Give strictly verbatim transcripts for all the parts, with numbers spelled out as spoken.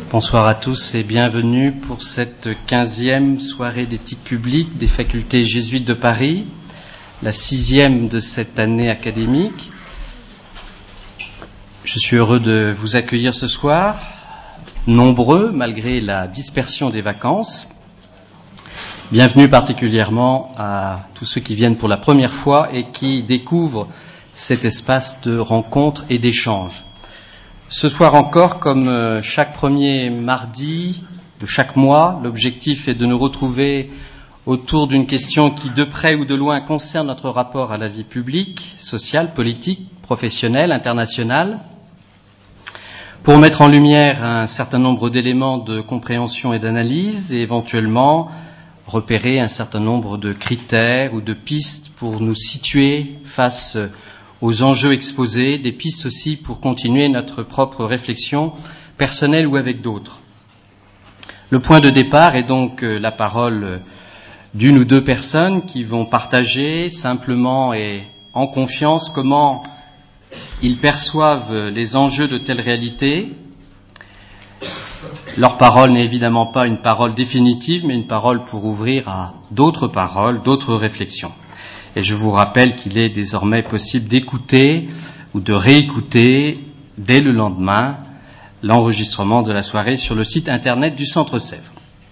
Bonsoir à tous et bienvenue pour cette quinzième soirée d'éthique publique des facultés jésuites de Paris, la sixième de cette année académique. Je suis heureux de vous accueillir ce soir, nombreux malgré la dispersion des vacances. Bienvenue particulièrement à tous ceux qui viennent pour la première fois et qui découvrent cet espace de rencontre et d'échange. Ce soir encore, comme chaque premier mardi de chaque mois, l'objectif est de nous retrouver autour d'une question qui, de près ou de loin, concerne notre rapport à la vie publique, sociale, politique, professionnelle, internationale, pour mettre en lumière un certain nombre d'éléments de compréhension et d'analyse et éventuellement repérer un certain nombre de critères ou de pistes pour nous situer face aux enjeux exposés, des pistes aussi pour continuer notre propre réflexion personnelle ou avec d'autres. Le point de départ est donc la parole d'une ou deux personnes qui vont partager simplement et en confiance comment ils perçoivent les enjeux de telle réalité. Leur parole n'est évidemment pas une parole définitive, mais une parole pour ouvrir à d'autres paroles, d'autres réflexions. Et je vous rappelle qu'il est désormais possible d'écouter ou de réécouter dès le lendemain l'enregistrement de la soirée sur le site internet du Centre Sèvres.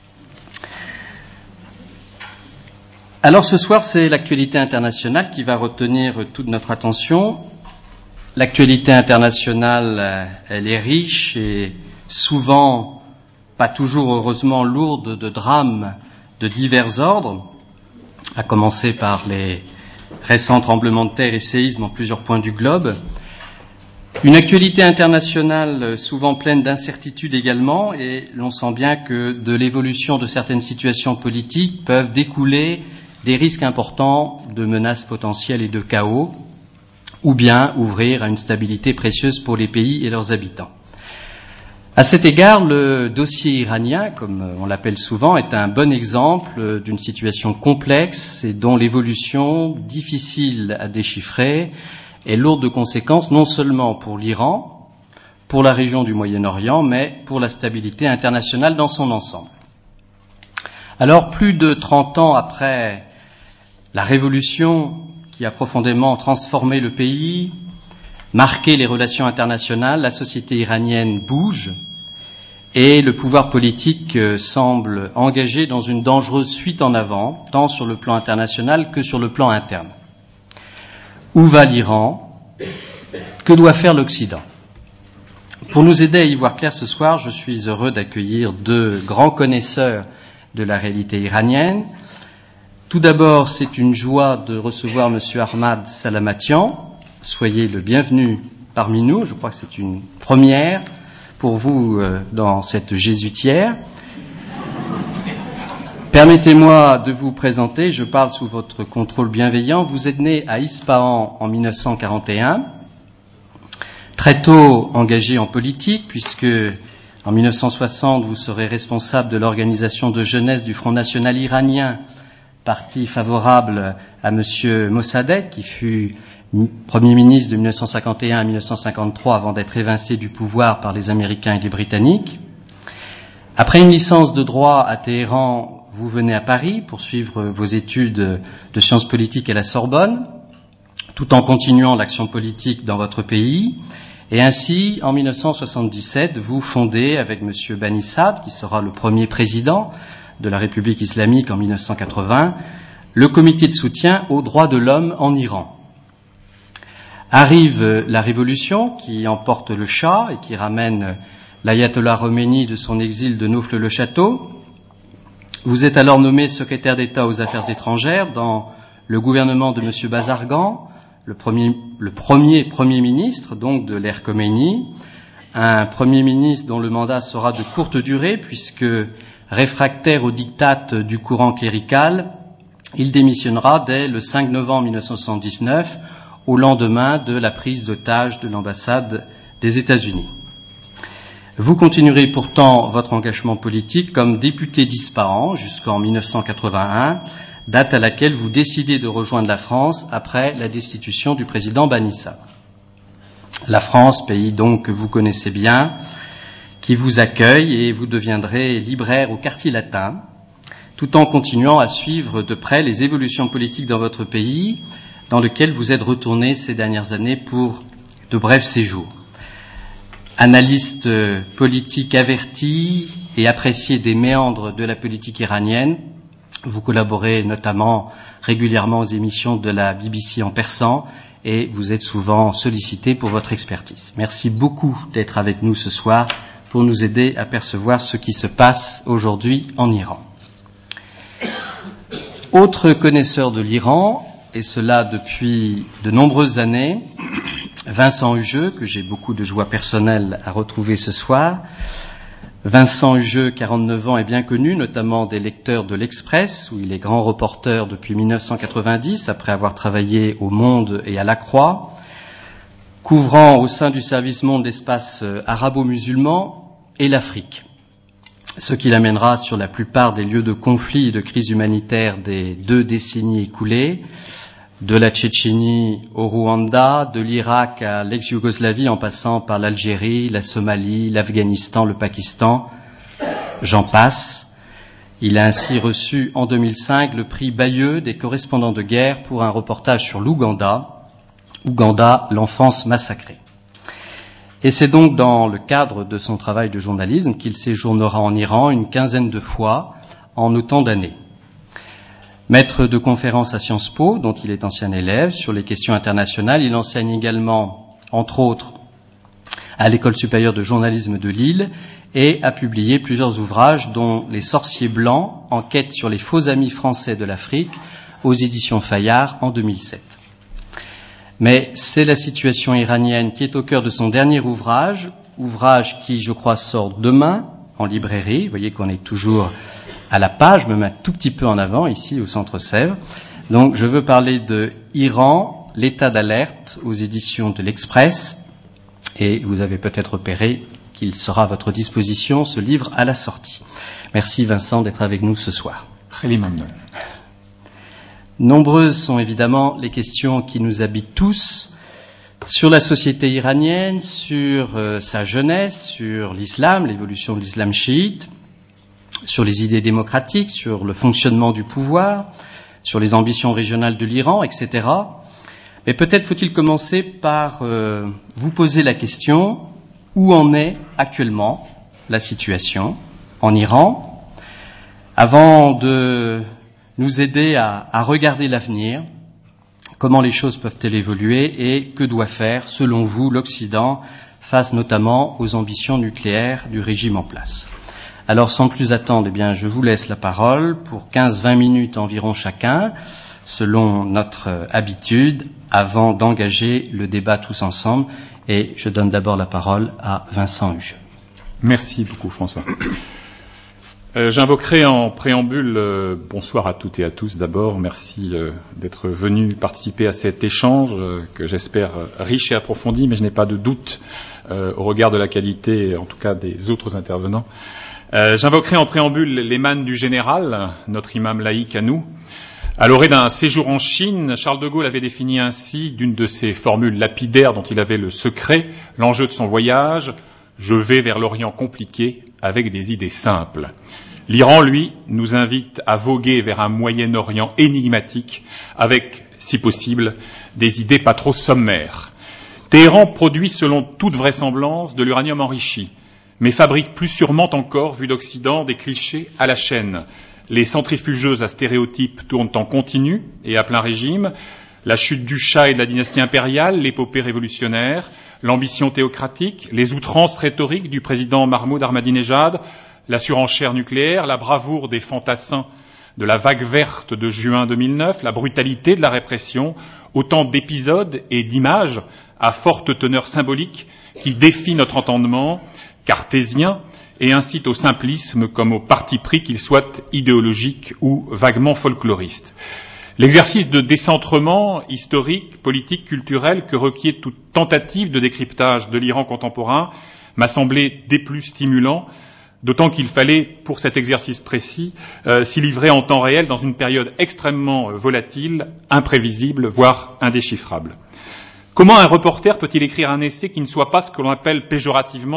Alors ce soir, c'est l'actualité internationale qui va retenir toute notre attention. L'actualité internationale, elle est riche et souvent, pas toujours heureusement, lourde de drames de divers ordres, à commencer par les récents tremblements de terre et séismes en plusieurs points du globe. Une actualité internationale souvent pleine d'incertitudes également, et l'on sent bien que de l'évolution de certaines situations politiques peuvent découler des risques importants de menaces potentielles et de chaos, ou bien ouvrir à une stabilité précieuse pour les pays et leurs habitants. À cet égard, le dossier iranien, comme on l'appelle souvent, est un bon exemple d'une situation complexe et dont l'évolution, difficile à déchiffrer, est lourde de conséquences non seulement pour l'Iran, pour la région du Moyen-Orient, mais pour la stabilité internationale dans son ensemble. Alors, plus de trente ans après la révolution qui a profondément transformé le pays, marqué les relations internationales, la société iranienne bouge et le pouvoir politique semble engagé dans une dangereuse fuite en avant, tant sur le plan international que sur le plan interne. Où va l'Iran? Que doit faire l'Occident? Pour nous aider à y voir clair ce soir, je suis heureux d'accueillir deux grands connaisseurs de la réalité iranienne. Tout d'abord, c'est une joie de recevoir M. Ahmad Salamatian. Soyez le bienvenu parmi nous. Je crois que c'est une première pour vous euh, dans cette jésuitière. Permettez-moi de vous présenter, je parle sous votre contrôle bienveillant. Vous êtes né à Ispahan en mille neuf cent quarante et un, très tôt engagé en politique, puisque en mille neuf cent soixante, vous serez responsable de l'organisation de jeunesse du Front National iranien, parti favorable à M. Mossadegh, qui fut Premier ministre de mille neuf cent cinquante et un à mille neuf cent cinquante-trois avant d'être évincé du pouvoir par les Américains et les Britanniques. Après une licence de droit à Téhéran, vous venez à Paris pour suivre vos études de sciences politiques à la Sorbonne, tout en continuant l'action politique dans votre pays. Et ainsi, en mille neuf cent soixante-dix-sept, vous fondez avec M. Bani Sadr, qui sera le premier président de la République islamique en mille neuf cent quatre-vingts, le comité de soutien aux droits de l'homme en Iran. Arrive la révolution qui emporte le Shah et qui ramène l'ayatollah Khomeini de son exil de Naufle-le-Château. Vous êtes alors nommé secrétaire d'État aux affaires étrangères dans le gouvernement de M. Bazargan, le premier, le premier premier ministre donc de l'ère Khomeini, un premier ministre dont le mandat sera de courte durée puisque réfractaire au diktat du courant clérical, il démissionnera dès le cinq novembre mille neuf cent soixante-dix-neuf au lendemain de la prise d'otage de l'ambassade des États-Unis. Vous continuerez pourtant votre engagement politique comme député d'Ispahan jusqu'en mille neuf cent quatre-vingt-un, date à laquelle vous décidez de rejoindre la France après la destitution du président Bani Sadr. La France, pays donc que vous connaissez bien, qui vous accueille et vous deviendrez libraire au Quartier Latin, tout en continuant à suivre de près les évolutions politiques dans votre pays, dans lequel vous êtes retourné ces dernières années pour de brefs séjours. Analyste politique averti et apprécié des méandres de la politique iranienne, vous collaborez notamment régulièrement aux émissions de la B B C en persan et vous êtes souvent sollicité pour votre expertise. Merci beaucoup d'être avec nous ce soir pour nous aider à percevoir ce qui se passe aujourd'hui en Iran. Autre connaisseur de l'Iran, et cela depuis de nombreuses années, Vincent Hugeux, que j'ai beaucoup de joie personnelle à retrouver ce soir. Vincent Hugeux, quarante-neuf ans, est bien connu, notamment des lecteurs de l'Express, où il est grand reporter depuis mille neuf cent quatre-vingt-dix, après avoir travaillé au Monde et à La Croix, couvrant au sein du service Monde l'espace arabo-musulman et l'Afrique, ce qui l'amènera sur la plupart des lieux de conflits et de crises humanitaires des deux décennies écoulées, de la Tchétchénie au Rwanda, de l'Irak à l'ex-Yougoslavie en passant par l'Algérie, la Somalie, l'Afghanistan, le Pakistan, j'en passe. Il a ainsi reçu en deux mille cinq le prix Bayeux des correspondants de guerre pour un reportage sur l'Ouganda, Ouganda, l'enfance massacrée. Et c'est donc dans le cadre de son travail de journalisme qu'il séjournera en Iran une quinzaine de fois en autant d'années. Maître de conférences à Sciences Po, dont il est ancien élève, sur les questions internationales, il enseigne également, entre autres, à l'École supérieure de journalisme de Lille et a publié plusieurs ouvrages, dont Les sorciers blancs, enquête sur les faux amis français de l'Afrique, aux éditions Fayard en deux mille sept. Mais c'est la situation iranienne qui est au cœur de son dernier ouvrage, ouvrage qui, je crois, sort demain en librairie. Vous voyez qu'on est toujours à la page, je me mets un tout petit peu en avant, ici, au Centre Sèvres. Donc, je veux parler de Iran, l'état d'alerte, aux éditions de l'Express. Et vous avez peut-être repéré qu'il sera à votre disposition, ce livre, à la sortie. Merci, Vincent, d'être avec nous ce soir. Nombreuses sont évidemment les questions qui nous habitent tous sur la société iranienne, sur euh, sa jeunesse, sur l'islam, l'évolution de l'islam chiite, sur les idées démocratiques, sur le fonctionnement du pouvoir, sur les ambitions régionales de l'Iran, et cetera. Mais peut-être faut-il commencer par euh, vous poser la question, où en est actuellement la situation en Iran, avant de nous aider à, à regarder l'avenir, comment les choses peuvent-elles évoluer et que doit faire, selon vous, l'Occident face notamment aux ambitions nucléaires du régime en place. Alors, sans plus attendre, eh bien, je vous laisse la parole pour quinze à vingt minutes environ chacun, selon notre habitude, avant d'engager le débat tous ensemble. Et je donne d'abord la parole à Vincent Hugeux. Merci beaucoup, François. Euh, j'invoquerai en préambule, euh, bonsoir à toutes et à tous d'abord, merci euh, d'être venus participer à cet échange euh, que j'espère euh, riche et approfondi, mais je n'ai pas de doute euh, au regard de la qualité, en tout cas des autres intervenants. Euh, j'invoquerai en préambule les mannes du général, notre imam laïque à nous. À l'orée d'un séjour en Chine, Charles de Gaulle avait défini ainsi, d'une de ses formules lapidaires dont il avait le secret, l'enjeu de son voyage: je vais vers l'Orient compliqué avec des idées simples. L'Iran, lui, nous invite à voguer vers un Moyen-Orient énigmatique avec, si possible, des idées pas trop sommaires. Téhéran produit selon toute vraisemblance de l'uranium enrichi, mais fabrique plus sûrement encore, vu d'Occident, des clichés à la chaîne. Les centrifugeuses à stéréotypes tournent en continu et à plein régime. La chute du Shah et de la dynastie impériale, l'épopée révolutionnaire, l'ambition théocratique, les outrances rhétoriques du président Mahmoud Ahmadinejad, la surenchère nucléaire, la bravoure des fantassins de la vague verte de juin deux mille neuf, la brutalité de la répression, autant d'épisodes et d'images à forte teneur symbolique qui défient notre entendement cartésien et incitent au simplisme comme au parti pris, qu'il soit idéologique ou vaguement folkloriste. L'exercice de décentrement historique, politique, culturel que requiert toute tentative de décryptage de l'Iran contemporain m'a semblé des plus stimulants, d'autant qu'il fallait, pour cet exercice précis, euh, s'y livrer en temps réel dans une période extrêmement euh, volatile, imprévisible, voire indéchiffrable. Comment un reporter peut-il écrire un essai qui ne soit pas ce que l'on appelle péjorativement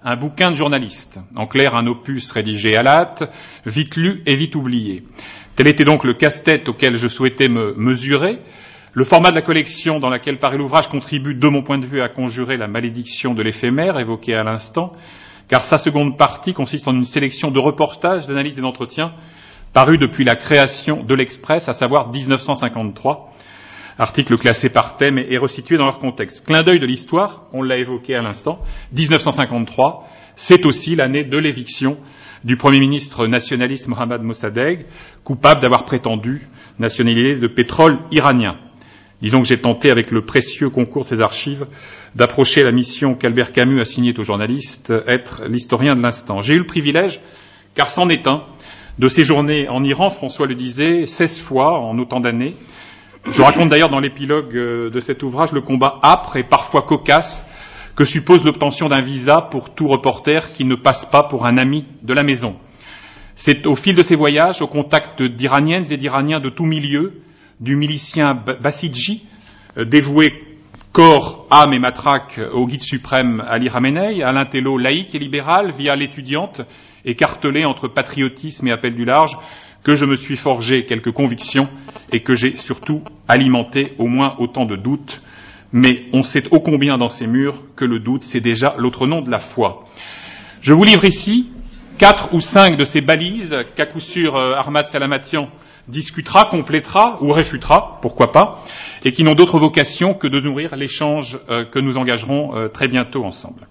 un bouquin de journaliste. En clair, un opus rédigé à la hâte, vite lu et vite oublié. Tel était donc le casse-tête auquel je souhaitais me mesurer. Le format de la collection dans laquelle paraît l'ouvrage contribue, de mon point de vue, à conjurer la malédiction de l'éphémère évoquée à l'instant, car sa seconde partie consiste en une sélection de reportages, d'analyses et d'entretiens parus depuis la création de l'Express, à savoir dix-neuf cent cinquante-trois, articles classés par thème et resitués dans leur contexte. Clin d'œil de l'histoire, on l'a évoqué à l'instant, dix-neuf cent cinquante-trois, c'est aussi l'année de l'éviction du Premier ministre nationaliste Mohammad Mossadegh, coupable d'avoir prétendu nationaliser de pétrole iranien. Disons que j'ai tenté, avec le précieux concours de ces archives, d'approcher la mission qu'Albert Camus assignait aux journalistes, être l'historien de l'instant. J'ai eu le privilège, car c'en est un, de séjourner en Iran, François le disait, seize fois en autant d'années. Je raconte d'ailleurs dans l'épilogue de cet ouvrage le combat âpre et parfois cocasse que suppose l'obtention d'un visa pour tout reporter qui ne passe pas pour un ami de la maison. C'est au fil de ces voyages, au contact d'Iraniennes et d'Iraniens de tout milieu, du milicien Bassidji, dévoué corps, âme et matraque au guide suprême Ali Khamenei, à l'intello laïque et libéral via l'étudiante, écartelée entre patriotisme et appel du large, que je me suis forgé quelques convictions et que j'ai surtout alimenté au moins autant de doutes. Mais on sait ô combien dans ces murs que le doute, c'est déjà l'autre nom de la foi. Je vous livre ici quatre ou cinq de ces balises qu'à coup sûr euh, Ahmad Salamatian discutera, complétera ou réfutera, pourquoi pas, et qui n'ont d'autre vocation que de nourrir l'échange euh, que nous engagerons euh, très bientôt ensemble.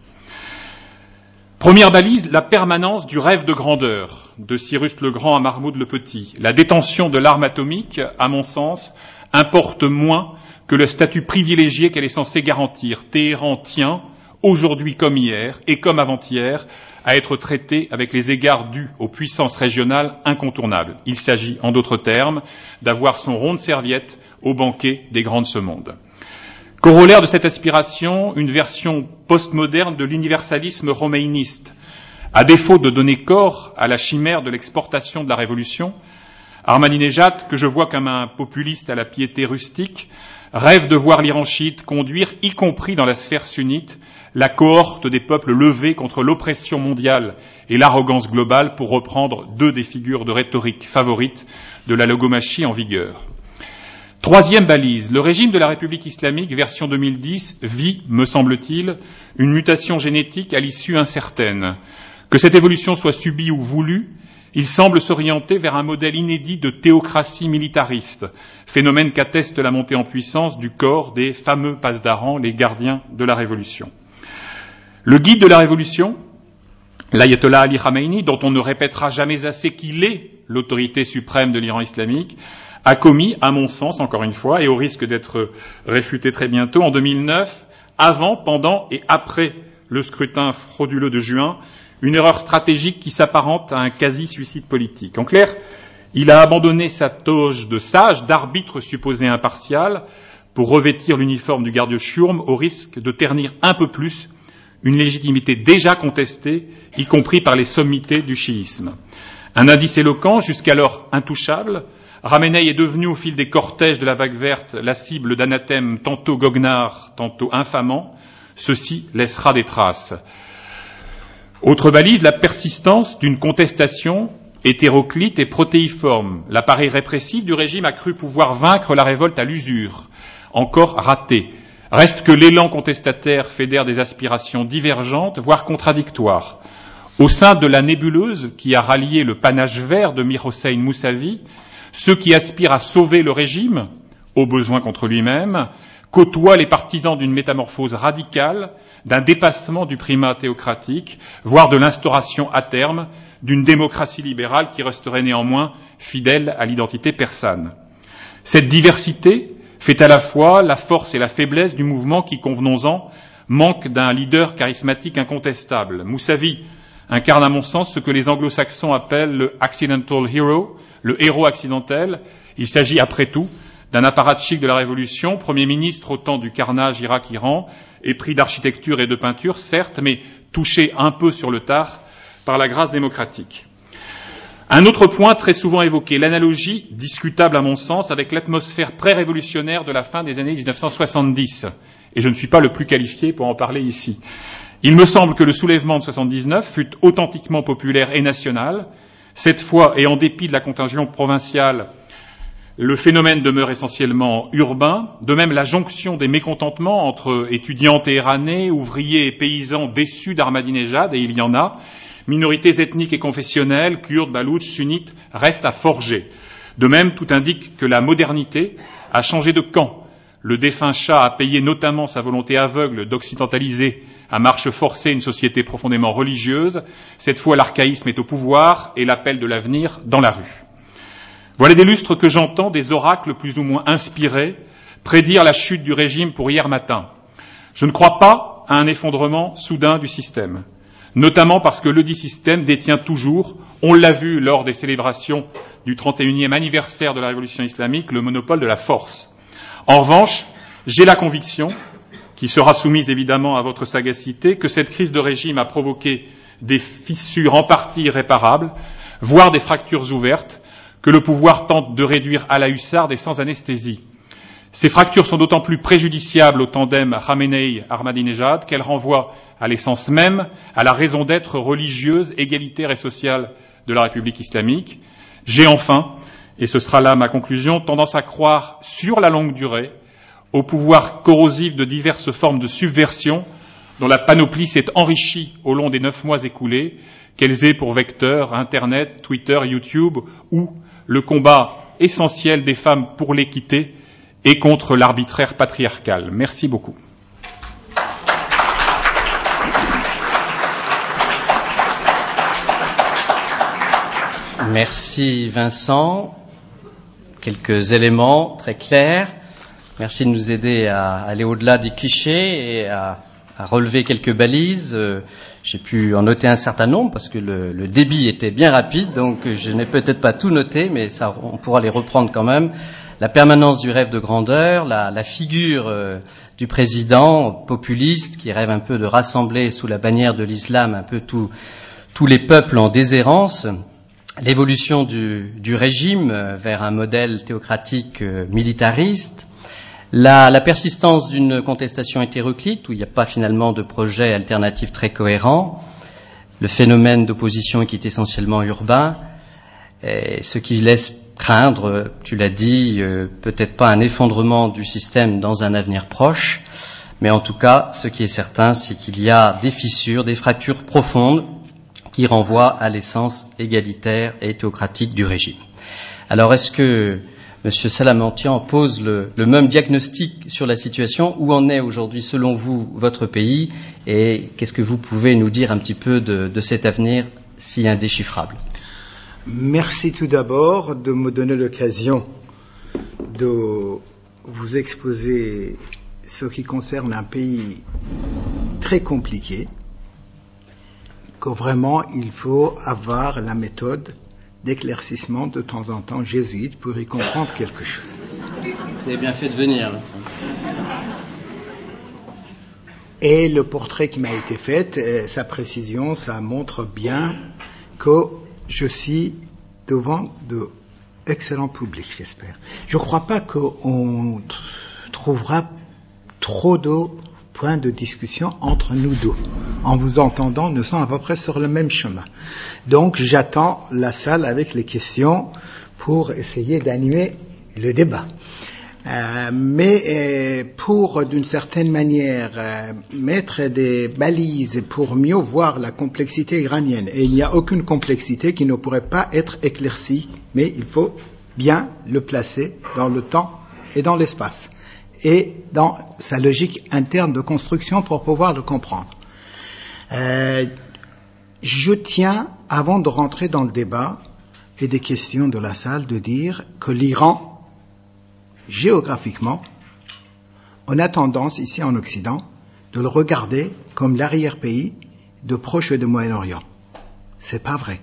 Première balise, la permanence du rêve de grandeur, de Cyrus le Grand à Mahmoud le Petit. La détention de l'arme atomique, à mon sens, importe moins que le statut privilégié qu'elle est censée garantir. Téhéran tient, aujourd'hui comme hier et comme avant-hier, à être traité avec les égards dus aux puissances régionales incontournables. Il s'agit, en d'autres termes, d'avoir son rond de serviette au banquet des grands de ce monde. Corollaire de cette aspiration, une version postmoderne de l'universalisme romainiste. À défaut de donner corps à la chimère de l'exportation de la révolution, Ahmadinejad, que je vois comme un populiste à la piété rustique, rêve de voir l'Iran chiite conduire, y compris dans la sphère sunnite, la cohorte des peuples levés contre l'oppression mondiale et l'arrogance globale, pour reprendre deux des figures de rhétorique favorites de la logomachie en vigueur. Troisième balise, le régime de la République islamique, version deux mille dix, vit, me semble-t-il, une mutation génétique à l'issue incertaine. Que cette évolution soit subie ou voulue, il semble s'orienter vers un modèle inédit de théocratie militariste, phénomène qu'atteste la montée en puissance du corps des fameux pasdaran, les gardiens de la Révolution. Le guide de la Révolution, l'ayatollah Ali Khamenei, dont on ne répétera jamais assez qu'il est l'autorité suprême de l'Iran islamique, a commis, à mon sens, encore une fois, et au risque d'être réfuté très bientôt, en deux mille neuf, avant, pendant et après le scrutin frauduleux de juin, une erreur stratégique qui s'apparente à un quasi-suicide politique. En clair, il a abandonné sa toge de sage, d'arbitre supposé impartial, pour revêtir l'uniforme du garde-chiourme, au risque de ternir un peu plus une légitimité déjà contestée, y compris par les sommités du chiisme. Un indice éloquent, jusqu'alors intouchable, Khamenei est devenu au fil des cortèges de la vague verte la cible d'anathèmes tantôt goguenards, tantôt infamants. Ceci laissera des traces. Autre balise, la persistance d'une contestation hétéroclite et protéiforme. L'appareil répressif du régime a cru pouvoir vaincre la révolte à l'usure. Encore raté. Reste que l'élan contestataire fédère des aspirations divergentes, voire contradictoires. Au sein de la nébuleuse qui a rallié le panache vert de Mir Hossein Moussavi, ceux qui aspirent à sauver le régime, au besoin contre lui-même, côtoient les partisans d'une métamorphose radicale, d'un dépassement du primat théocratique, voire de l'instauration à terme d'une démocratie libérale qui resterait néanmoins fidèle à l'identité persane. Cette diversité fait à la fois la force et la faiblesse du mouvement qui, convenons-en, manque d'un leader charismatique incontestable. Moussavi incarne à mon sens ce que les anglo-saxons appellent le accidental hero, le héros accidentel. Il s'agit après tout d'un apparatchik de la Révolution, Premier ministre au temps du carnage Irak-Iran, épris d'architecture et de peinture, certes, mais touché un peu sur le tard par la grâce démocratique. Un autre point très souvent évoqué, l'analogie, discutable à mon sens, avec l'atmosphère pré-révolutionnaire de la fin des années dix-neuf cent soixante-dix et je ne suis pas le plus qualifié pour en parler ici. Il me semble que le soulèvement de soixante-dix-neuf fut authentiquement populaire et national. Cette fois, et en dépit de la contagion provinciale, le phénomène demeure essentiellement urbain. De même, la jonction des mécontentements entre étudiants téhéranais, ouvriers et paysans déçus d'Ahmadinejad, et il y en a, minorités ethniques et confessionnelles, kurdes, baloutches, sunnites, reste à forger. De même, tout indique que la modernité a changé de camp. Le défunt Shah a payé notamment sa volonté aveugle d'occidentaliser à marche forcée une société profondément religieuse. Cette fois, l'archaïsme est au pouvoir et l'appel de l'avenir dans la rue. Voilà des lustres que j'entends, des oracles plus ou moins inspirés, prédire la chute du régime pour hier matin. Je ne crois pas à un effondrement soudain du système, notamment parce que le dit système détient toujours, on l'a vu lors des célébrations du trente et unième anniversaire de la révolution islamique, le monopole de la force. En revanche, j'ai la conviction, qui sera soumise évidemment à votre sagacité, que cette crise de régime a provoqué des fissures en partie irréparables, voire des fractures ouvertes, que le pouvoir tente de réduire à la hussarde et sans anesthésie. Ces fractures sont d'autant plus préjudiciables au tandem Khamenei-Ahmadinejad qu'elles renvoient à l'essence même, à la raison d'être religieuse, égalitaire et sociale de la République islamique. J'ai enfin, et ce sera là ma conclusion, tendance à croire sur la longue durée au pouvoir corrosif de diverses formes de subversion dont la panoplie s'est enrichie au long des neuf mois écoulés, qu'elles aient pour vecteur Internet, Twitter, YouTube ou le combat essentiel des femmes pour l'équité et contre l'arbitraire patriarcal. Merci beaucoup. Merci Vincent. Quelques éléments très clairs. Merci de nous aider à aller au-delà des clichés et à, à relever quelques balises. Euh, j'ai pu en noter un certain nombre parce que le, le débit était bien rapide, donc je n'ai peut-être pas tout noté, mais ça, on pourra les reprendre quand même. La permanence du rêve de grandeur, la, la figure euh, du président populiste qui rêve un peu de rassembler sous la bannière de l'islam un peu tout, tous les peuples en déshérence, l'évolution du, du régime vers un modèle théocratique euh, militariste, La, la persistance d'une contestation hétéroclite où il n'y a pas finalement de projet alternatif très cohérent, le phénomène d'opposition qui est essentiellement urbain, et ce qui laisse craindre, tu l'as dit, euh, peut-être pas un effondrement du système dans un avenir proche, mais en tout cas, ce qui est certain, c'est qu'il y a des fissures, des fractures profondes qui renvoient à l'essence égalitaire et théocratique du régime. Alors, est-ce que Monsieur Salamantian pose le, le même diagnostic sur la situation? Où en est aujourd'hui, selon vous, votre pays? Et qu'est-ce que vous pouvez nous dire un petit peu de, de cet avenir si indéchiffrable? Merci tout d'abord de me donner l'occasion de vous exposer ce qui concerne un pays très compliqué, que vraiment il faut avoir la méthode d'éclaircissement de temps en temps jésuite pour y comprendre quelque chose. Vous avez bien fait de venir. Et le portrait qui m'a été fait, sa précision, ça montre bien que je suis devant de excellents publics, j'espère. Je ne crois pas qu'on trouvera trop de points de discussion entre nous deux. En vous entendant, nous sommes à peu près sur le même chemin. Donc, j'attends la salle avec les questions pour essayer d'animer le débat. Euh, mais euh, pour, d'une certaine manière, euh, mettre des balises pour mieux voir la complexité iranienne, et il n'y a aucune complexité qui ne pourrait pas être éclaircie, mais il faut bien le placer dans le temps et dans l'espace, et dans sa logique interne de construction pour pouvoir le comprendre. Euh, je tiens, avant de rentrer dans le débat et des questions de la salle, de dire que l'Iran, géographiquement, on a tendance, ici en Occident, de le regarder comme l'arrière-pays de Proche et de Moyen-Orient. C'est pas vrai.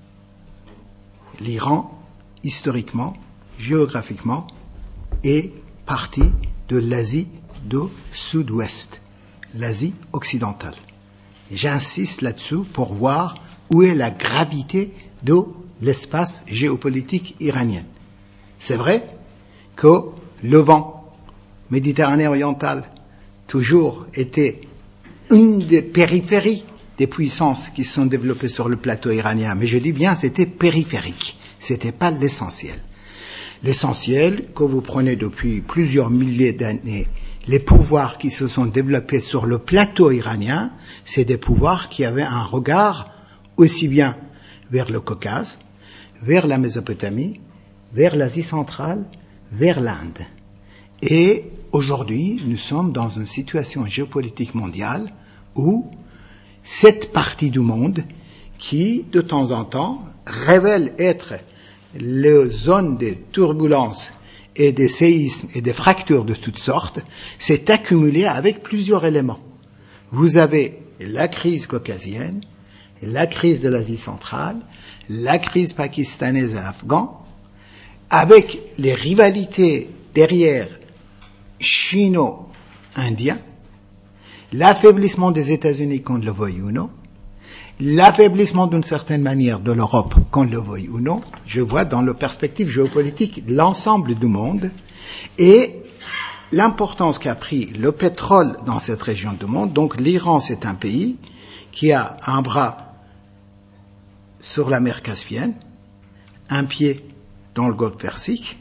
L'Iran, historiquement, géographiquement, est partie de l'Asie du Sud-Ouest, l'Asie occidentale. J'insiste là-dessus pour voir où est la gravité de l'espace géopolitique iranien. C'est vrai que le vent méditerranéen oriental toujours été une des périphéries des puissances qui se sont développées sur le plateau iranien. Mais je dis bien, c'était périphérique. C'était pas l'essentiel. L'essentiel, que vous prenez depuis plusieurs milliers d'années, les pouvoirs qui se sont développés sur le plateau iranien, c'est des pouvoirs qui avaient un regard aussi bien vers le Caucase, vers la Mésopotamie, vers l'Asie centrale, vers l'Inde. Et aujourd'hui, nous sommes dans une situation géopolitique mondiale où cette partie du monde qui, de temps en temps, révèle être la zone des turbulences et des séismes et des fractures de toutes sortes, s'est accumulée avec plusieurs éléments. Vous avez la crise caucasienne, la crise de l'Asie centrale, la crise pakistanaise et afghane, avec les rivalités derrière chino-indiens, l'affaiblissement des États-Unis qu'on le veuille ou non, l'affaiblissement d'une certaine manière de l'Europe, qu'on le veuille ou non, je vois dans la perspective géopolitique l'ensemble du monde et l'importance qu'a pris le pétrole dans cette région du monde. Donc l'Iran, c'est un pays qui a un bras sur la mer Caspienne, un pied dans le golfe Persique.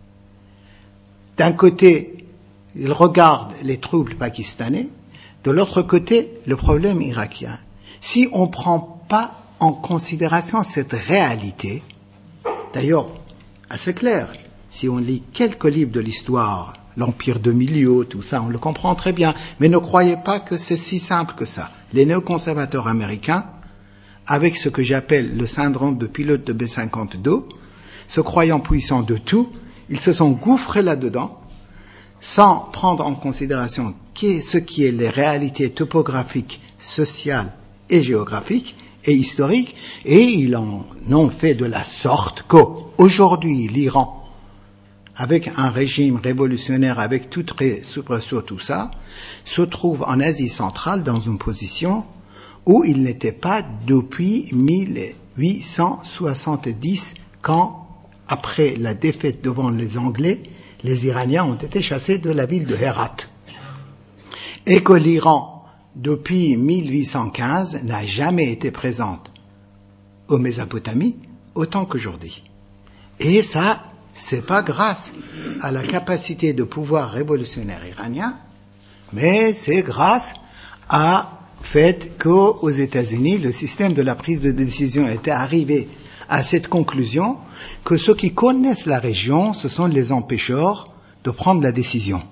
D'un côté, il regarde les troubles pakistanais, de l'autre côté, le problème irakien. Si on ne prend pas en considération cette réalité, d'ailleurs, assez clair, si on lit quelques livres de l'histoire, l'Empire de Milieu, tout ça, on le comprend très bien, mais ne croyez pas que c'est si simple que ça. Les néoconservateurs américains, avec ce que j'appelle le syndrome de pilote de B cinquante-deux, se croyant puissants de tout, ils se sont gouffrés là-dedans, sans prendre en considération ce qui est les réalités topographiques, sociales et géographiques et historiques, et ils en ont fait de la sorte qu'aujourd'hui l'Iran, avec un régime révolutionnaire, avec tout soubresaut, tout ça, se trouve en Asie centrale dans une position où il n'était pas depuis mille huit cent soixante-dix, quand, après la défaite devant les Anglais, les Iraniens ont été chassés de la ville de Herat. Et que l'Iran, depuis mille huit cent quinze, n'a jamais été présente au Mésopotamie autant qu'aujourd'hui. Et ça, c'est pas grâce à la capacité de pouvoir révolutionnaire iranien, mais c'est grâce à fait qu'aux États-Unis, le système de la prise de décision était arrivé à cette conclusion que ceux qui connaissent la région, ce sont les empêcheurs de prendre la décision.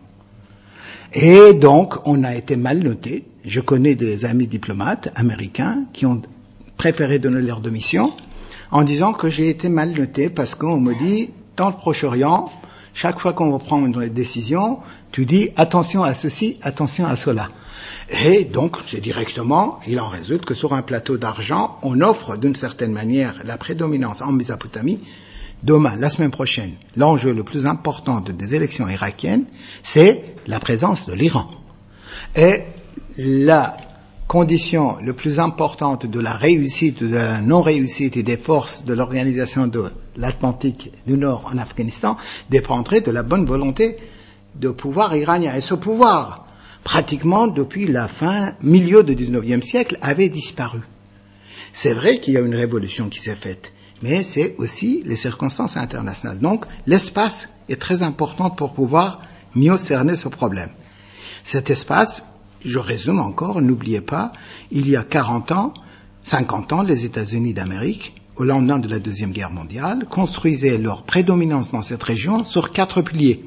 Et donc, on a été mal noté. Je connais des amis diplomates américains qui ont préféré donner leur démission en disant que j'ai été mal noté parce qu'on me dit, dans le Proche-Orient, chaque fois qu'on va prendre une décision, tu dis attention à ceci, attention à cela. Et donc, c'est directement, il en résulte que sur un plateau d'argent, on offre d'une certaine manière la prédominance en Mésopotamie. Demain, la semaine prochaine, l'enjeu le plus important des élections irakiennes, c'est la présence de l'Iran. Et la condition la plus importante de la réussite, de la non-réussite et des forces de l'organisation de l'Atlantique du Nord en Afghanistan dépendrait de la bonne volonté de pouvoir iranien. Et ce pouvoir, pratiquement depuis la fin, milieu du dix-neuvième siècle, avait disparu. C'est vrai qu'il y a une révolution qui s'est faite, mais c'est aussi les circonstances internationales. Donc, l'espace est très important pour pouvoir mieux cerner ce problème. Cet espace, je résume encore, n'oubliez pas, il y a quarante ans, cinquante ans, les États-Unis d'Amérique, au lendemain de la Deuxième Guerre mondiale, construisaient leur prédominance dans cette région sur quatre piliers.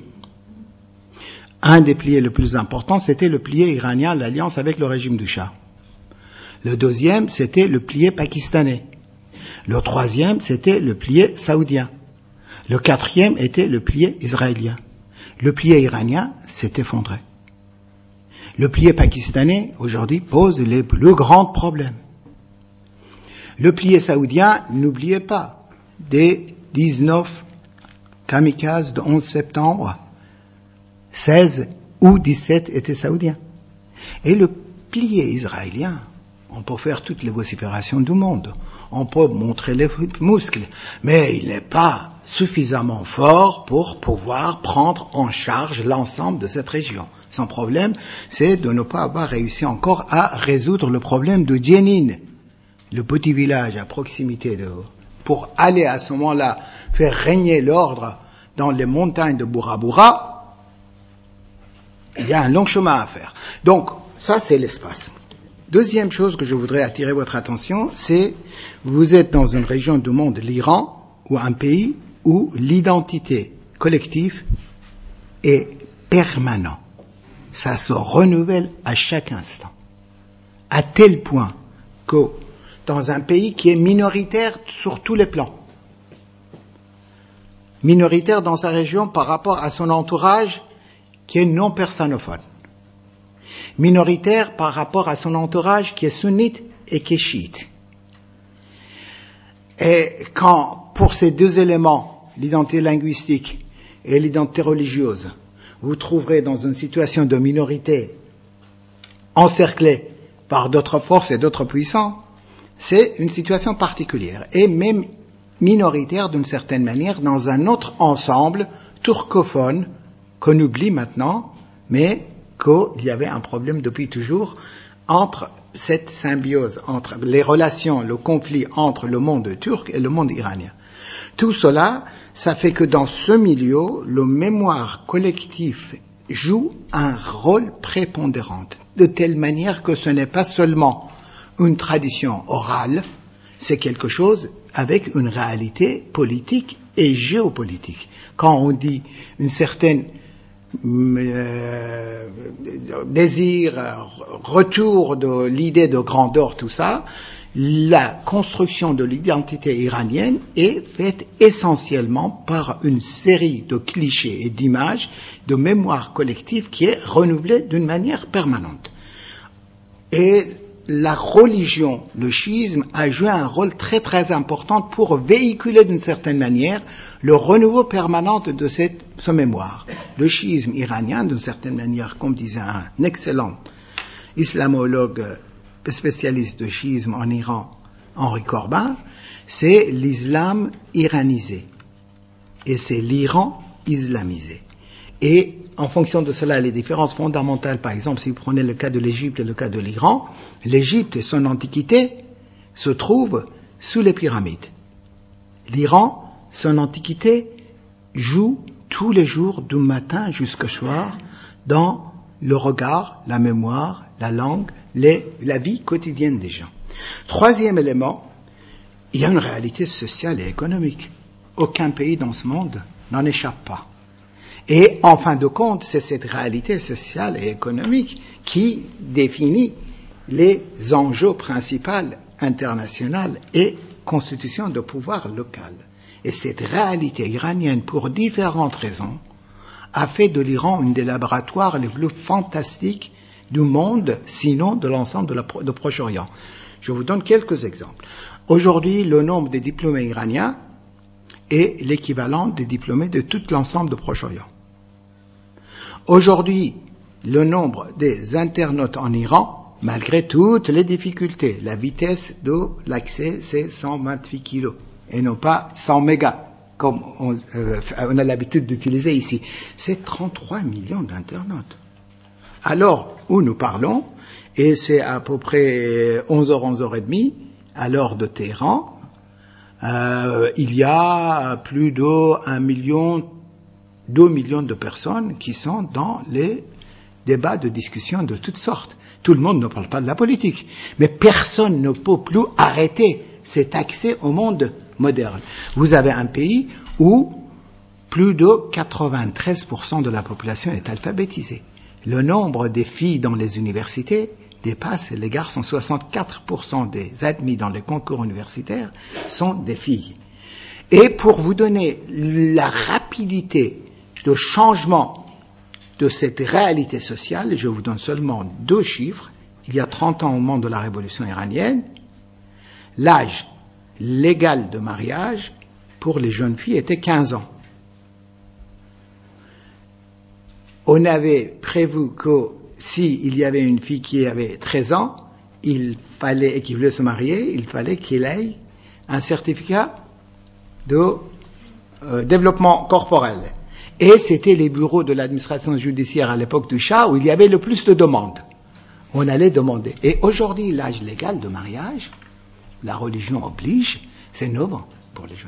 Un des piliers les plus importants, c'était le pilier iranien, l'alliance avec le régime du Shah. Le deuxième, c'était le pilier pakistanais. Le troisième, c'était le pilier saoudien. Le quatrième était le pilier israélien. Le pilier iranien s'est effondré. Le pilier pakistanais, aujourd'hui, pose les plus grands problèmes. Le pilier saoudien, n'oubliez pas, des dix-neuf kamikazes de onze septembre, seize ou dix-sept étaient saoudiens. Et le pilier israélien, On peut faire toutes les vociférations du monde. On peut montrer les muscles. Mais il n'est pas suffisamment fort pour pouvoir prendre en charge l'ensemble de cette région. Son problème, c'est de ne pas avoir réussi encore à résoudre le problème de Djenin, le petit village à proximité de... Pour aller à ce moment-là faire régner l'ordre dans les montagnes de Boura Boura, il y a un long chemin à faire. Donc, ça c'est l'espace. Deuxième chose que je voudrais attirer votre attention, c'est vous êtes dans une région du monde, l'Iran, ou un pays où l'identité collective est permanente. Ça se renouvelle à chaque instant. À tel point que dans un pays qui est minoritaire sur tous les plans, minoritaire dans sa région par rapport à son entourage qui est non personnophone, minoritaire par rapport à son entourage qui est sunnite et qui est chiite. Et quand, pour ces deux éléments, l'identité linguistique et l'identité religieuse, vous trouverez dans une situation de minorité encerclée par d'autres forces et d'autres puissants, c'est une situation particulière, et même minoritaire d'une certaine manière dans un autre ensemble turcophone qu'on oublie maintenant, mais qu'il y avait un problème depuis toujours entre cette symbiose, entre les relations, le conflit entre le monde turc et le monde iranien. Tout cela, ça fait que dans ce milieu, le mémoire collectif joue un rôle prépondérant, de telle manière que ce n'est pas seulement une tradition orale, c'est quelque chose avec une réalité politique et géopolitique. Quand on dit une certaine euh, désir, retour de l'idée de grandeur, tout ça, la construction de l'identité iranienne est faite essentiellement par une série de clichés et d'images, de mémoire collective qui est renouvelée d'une manière permanente. Et la religion, le chiisme, a joué un rôle très très important pour véhiculer d'une certaine manière le renouveau permanent de cette ce mémoire. Le chiisme iranien, d'une certaine manière, comme disait un excellent islamologue spécialiste de chiisme en Iran, Henri Corbin, c'est l'islam iranisé. Et c'est l'Iran islamisé. Et en fonction de cela, les différences fondamentales, par exemple, si vous prenez le cas de l'Égypte et le cas de l'Iran, l'Égypte et son antiquité se trouvent sous les pyramides. L'Iran, son antiquité, joue tous les jours du matin jusqu'au soir dans le regard, la mémoire, la langue, les, la vie quotidienne des gens. Troisième élément, il y a une réalité sociale et économique. Aucun pays dans ce monde n'en échappe pas. Et en fin de compte, c'est cette réalité sociale et économique qui définit les enjeux principaux internationaux et constitution de pouvoir local. Et cette réalité iranienne, pour différentes raisons, a fait de l'Iran une des laboratoires les plus fantastiques du monde, sinon de l'ensemble de, la, de Proche-Orient. Je vous donne quelques exemples. Aujourd'hui, le nombre des diplômés iraniens est l'équivalent des diplômés de tout l'ensemble de Proche-Orient. Aujourd'hui, le nombre des internautes en Iran, malgré toutes les difficultés, la vitesse de l'accès, c'est cent vingt-huit kilos, et non pas cent mégas, comme on, euh, on a l'habitude d'utiliser ici. C'est trente-trois millions d'internautes. Alors, où nous parlons, et c'est à peu près onze heures, onze heures trente, à l'heure de Téhéran, euh, il y a plus de un million, deux millions de personnes qui sont dans les débats de discussion de toutes sortes. Tout le monde ne parle pas de la politique, mais personne ne peut plus arrêter cet accès au monde moderne. Vous avez un pays où plus de quatre-vingt-treize pour cent de la population est alphabétisée. Le nombre des filles dans les universités dépasse les garçons. soixante-quatre pour cent des admis dans les concours universitaires sont des filles. Et pour vous donner la rapidité de changement de cette réalité sociale, je vous donne seulement deux chiffres. Il y a trente ans, au moment de la révolution iranienne, l'âge légal de mariage pour les jeunes filles était quinze ans. On avait prévu que s'il y avait une fille qui avait treize ans, il fallait, et qui voulait se marier, il fallait qu'il ait un certificat de euh, développement corporel. Et c'était les bureaux de l'administration judiciaire à l'époque du Shah où il y avait le plus de demandes. On allait demander. Et aujourd'hui, l'âge légal de mariage, la religion oblige, c'est neuf ans pour les jeunes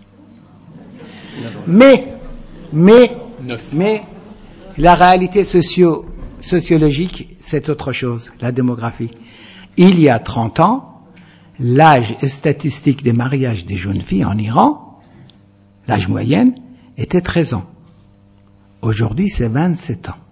filles. Mais, mais, mais, la réalité socio, sociologique, c'est autre chose, la démographie. Il y a trente ans, l'âge statistique des mariages des jeunes filles en Iran, l'âge moyen, était treize ans. Aujourd'hui, c'est vingt-sept ans.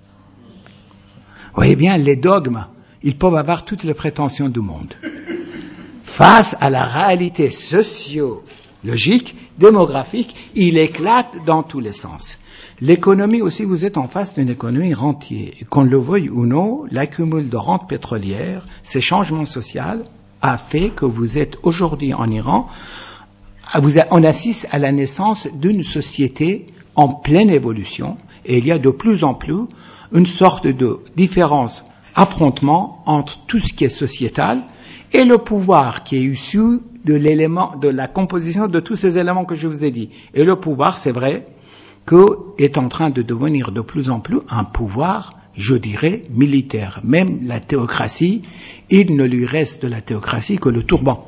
Vous voyez bien, les dogmes, ils peuvent avoir toutes les prétentions du monde. Face à la réalité sociologique, démographique, il éclate dans tous les sens. L'économie aussi, vous êtes en face d'une économie rentière. Qu'on le veuille ou non, l'accumul de rentes pétrolières, ces changements sociaux, a fait que vous êtes aujourd'hui en Iran, vous, on assiste à la naissance d'une société en pleine évolution, et il y a de plus en plus une sorte de différence, affrontement entre tout ce qui est sociétal et le pouvoir qui est issu de l'élément, de la composition de tous ces éléments que je vous ai dit. Et le pouvoir, c'est vrai, que est en train de devenir de plus en plus un pouvoir, je dirais, militaire. Même la théocratie, il ne lui reste de la théocratie que le turban.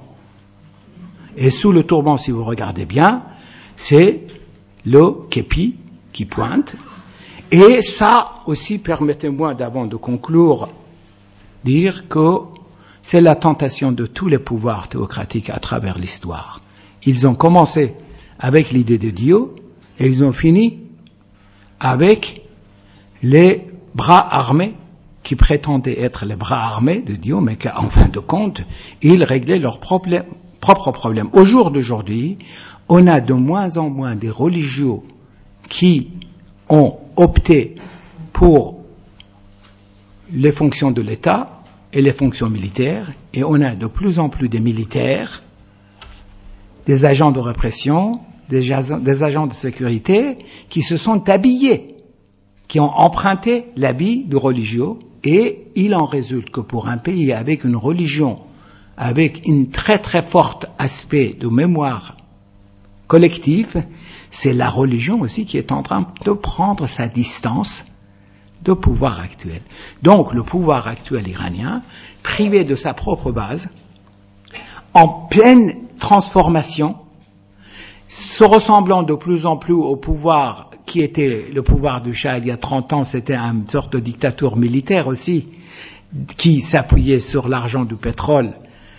Et sous le turban, si vous regardez bien, c'est le képi qui pointe. Et ça aussi, permettez-moi d'avant de conclure, dire que c'est la tentation de tous les pouvoirs théocratiques à travers l'histoire. Ils ont commencé avec l'idée de Dieu et ils ont fini avec les bras armés qui prétendaient être les bras armés de Dieu, mais qu'en fin de compte, ils réglaient leurs problèmes, propres problèmes. Au jour d'aujourd'hui, on a de moins en moins des religieux qui ont opté pour les fonctions de l'État et les fonctions militaires, et on a de plus en plus des militaires, des agents de répression, des agents, des agents de sécurité qui se sont habillés, qui ont emprunté l'habit du religieux, et il en résulte que pour un pays avec une religion, avec une très très forte aspect de mémoire collective, c'est la religion aussi qui est en train de prendre sa distance du pouvoir actuel. Donc le pouvoir actuel iranien, privé de sa propre base, en pleine transformation, se ressemblant de plus en plus au pouvoir qui était le pouvoir du Shah il y a trente ans, c'était une sorte de dictature militaire aussi, qui s'appuyait sur l'argent du pétrole.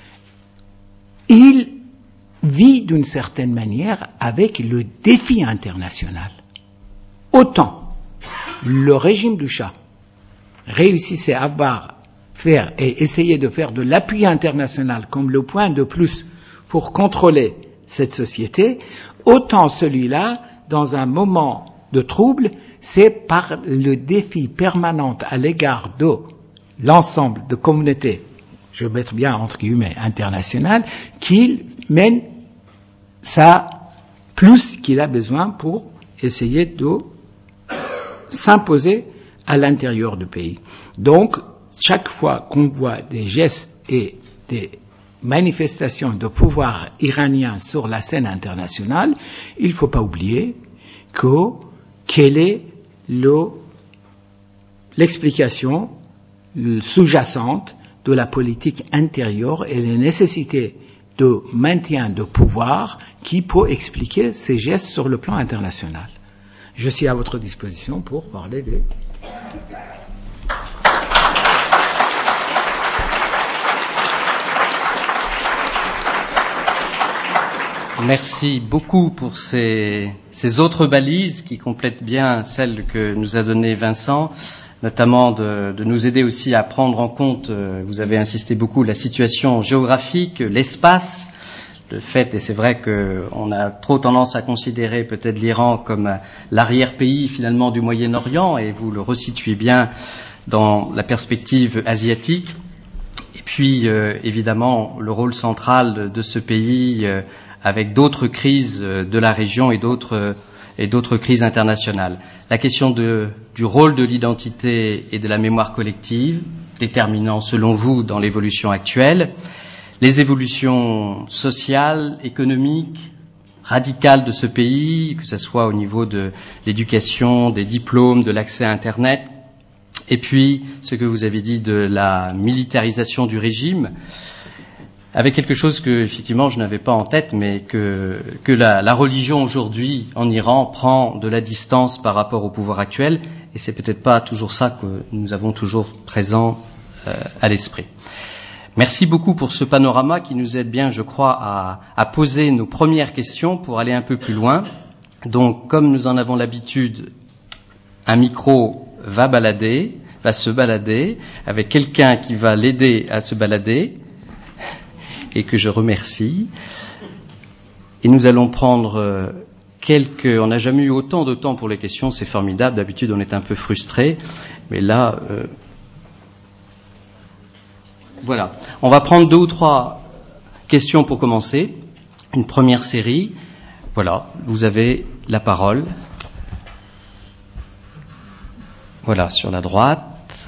Il vit d'une certaine manière avec le défi international. Autant le régime du Shah réussissait à avoir, faire et essayer de faire de l'appui international comme le point de plus pour contrôler cette société, autant celui-là, dans un moment de trouble, c'est par le défi permanent à l'égard de l'ensemble de communautés, je vais mettre bien entre guillemets internationales, qu'il mène ça plus qu'il a besoin pour essayer de s'imposer à l'intérieur du pays. Donc, chaque fois qu'on voit des gestes et des manifestations de pouvoir iranien sur la scène internationale, il ne faut pas oublier que quelle est le, l'explication sous-jacente de la politique intérieure et les nécessités de maintien de pouvoir qui peut expliquer ces gestes sur le plan international. Je suis à votre disposition pour parler des... Merci beaucoup pour ces, ces autres balises qui complètent bien celles que nous a données Vincent, notamment de, de nous aider aussi à prendre en compte, vous avez insisté beaucoup, la situation géographique, l'espace, le fait, et c'est vrai qu'on a trop tendance à considérer peut-être l'Iran comme l'arrière-pays finalement du Moyen-Orient, et vous le resituez bien dans la perspective asiatique. Et puis euh, évidemment le rôle central de, de ce pays euh, avec d'autres crises de la région et d'autres et d'autres crises internationales. La question de, du rôle de l'identité et de la mémoire collective, déterminants selon vous dans l'évolution actuelle? Les évolutions sociales, économiques, radicales de ce pays, que ce soit au niveau de l'éducation, des diplômes, de l'accès à Internet, et puis ce que vous avez dit de la militarisation du régime, avec quelque chose que, effectivement, je n'avais pas en tête, mais que, que la, la religion aujourd'hui en Iran prend de la distance par rapport au pouvoir actuel, et c'est peut-être pas toujours ça que nous avons toujours présent euh, à l'esprit. Merci beaucoup pour ce panorama qui nous aide bien, je crois, à, à poser nos premières questions pour aller un peu plus loin. Donc, comme nous en avons l'habitude, un micro va balader, va se balader, avec quelqu'un qui va l'aider à se balader, et que je remercie. Et nous allons prendre quelques... On n'a jamais eu autant de temps pour les questions, c'est formidable. D'habitude, on est un peu frustré, mais là... Euh, Voilà. On va prendre deux ou trois questions pour commencer. Une première série. Voilà. Vous avez la parole. Voilà, sur la droite.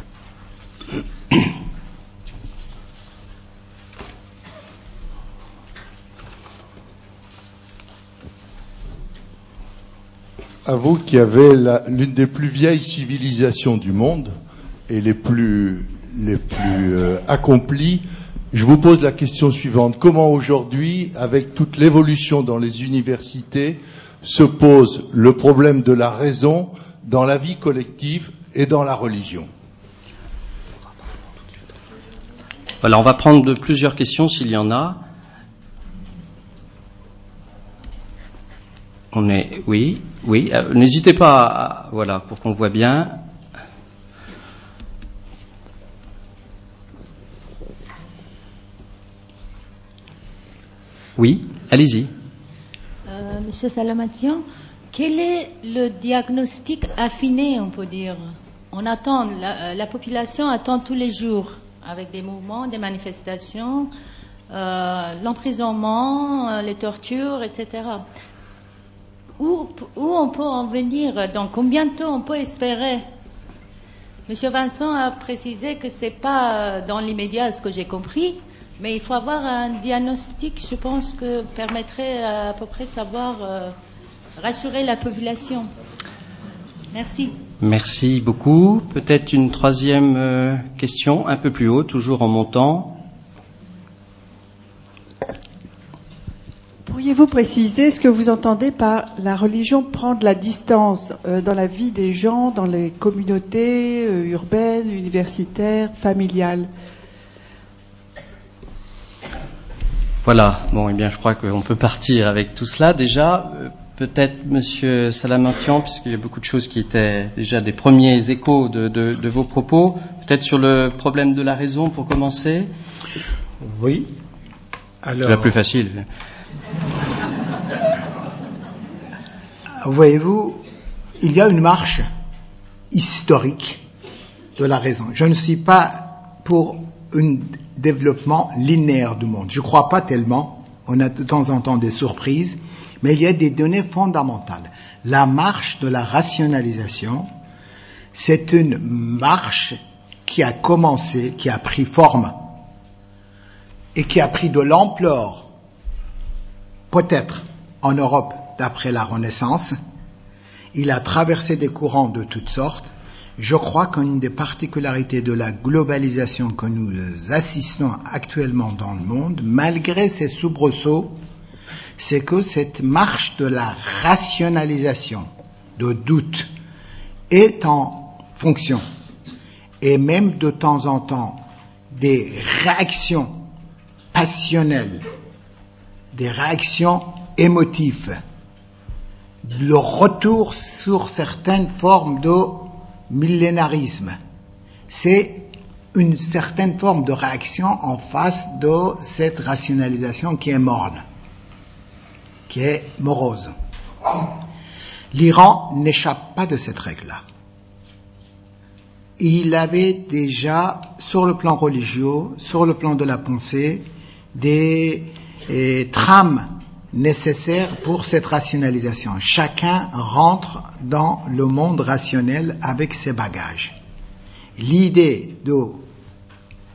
À vous qui avez la, l'une des plus vieilles civilisations du monde et les plus... les plus euh, accomplis, je vous pose la question suivante. Comment aujourd'hui, avec toute l'évolution dans les universités, se pose le problème de la raison dans la vie collective et dans la religion? Voilà, on va prendre de plusieurs questions s'il y en a. On est, oui, oui. Euh, n'hésitez pas, à, voilà, pour qu'on voit bien. Oui, allez-y. Euh, Monsieur Salamatian, quel est le diagnostic affiné, on peut dire? On attend, la, la population attend tous les jours, avec des mouvements, des manifestations, euh, l'emprisonnement, euh, les tortures, et cetera. Où, où on peut en venir? Donc, combien de temps on peut espérer? Monsieur Vincent a précisé que c'est pas dans l'immédiat, ce que j'ai compris. Mais il faut avoir un diagnostic, je pense, que permettrait à, à peu près savoir euh, rassurer la population. Merci. Merci beaucoup. Peut-être une troisième euh, question, un peu plus haut, toujours en montant. Pourriez-vous préciser ce que vous entendez par la religion prend de la distance euh, dans la vie des gens, dans les communautés euh, urbaines, universitaires, familiales? Voilà, bon, eh bien, je crois qu'on peut partir avec tout cela. Déjà, euh, peut-être, Monsieur Salamatian, puisqu'il y a beaucoup de choses qui étaient déjà des premiers échos de, de, de vos propos, peut-être sur le problème de la raison, pour commencer. Oui. Alors, c'est la plus facile. Voyez-vous, il y a une marche historique de la raison. Je ne suis pas pour un développement linéaire du monde. Je ne crois pas tellement. On a de temps en temps des surprises, mais il y a des données fondamentales. La marche de la rationalisation, c'est une marche qui a commencé, qui a pris forme et qui a pris de l'ampleur, peut-être en Europe d'après la Renaissance. Il a traversé des courants de toutes sortes. Je crois qu'une des particularités de la globalisation que nous assistons actuellement dans le monde, malgré ces soubresauts, c'est que cette marche de la rationalisation, de doute, est en fonction. Et même de temps en temps, des réactions passionnelles, des réactions émotives, le retour sur certaines formes de millénarisme, c'est une certaine forme de réaction en face de cette rationalisation qui est morne, qui est morose. L'Iran n'échappe pas de cette règle-là. Il avait déjà, sur le plan religieux, sur le plan de la pensée, des eh, trames nécessaires pour cette rationalisation. Chacun rentre dans le monde rationnel avec ses bagages. L'idée de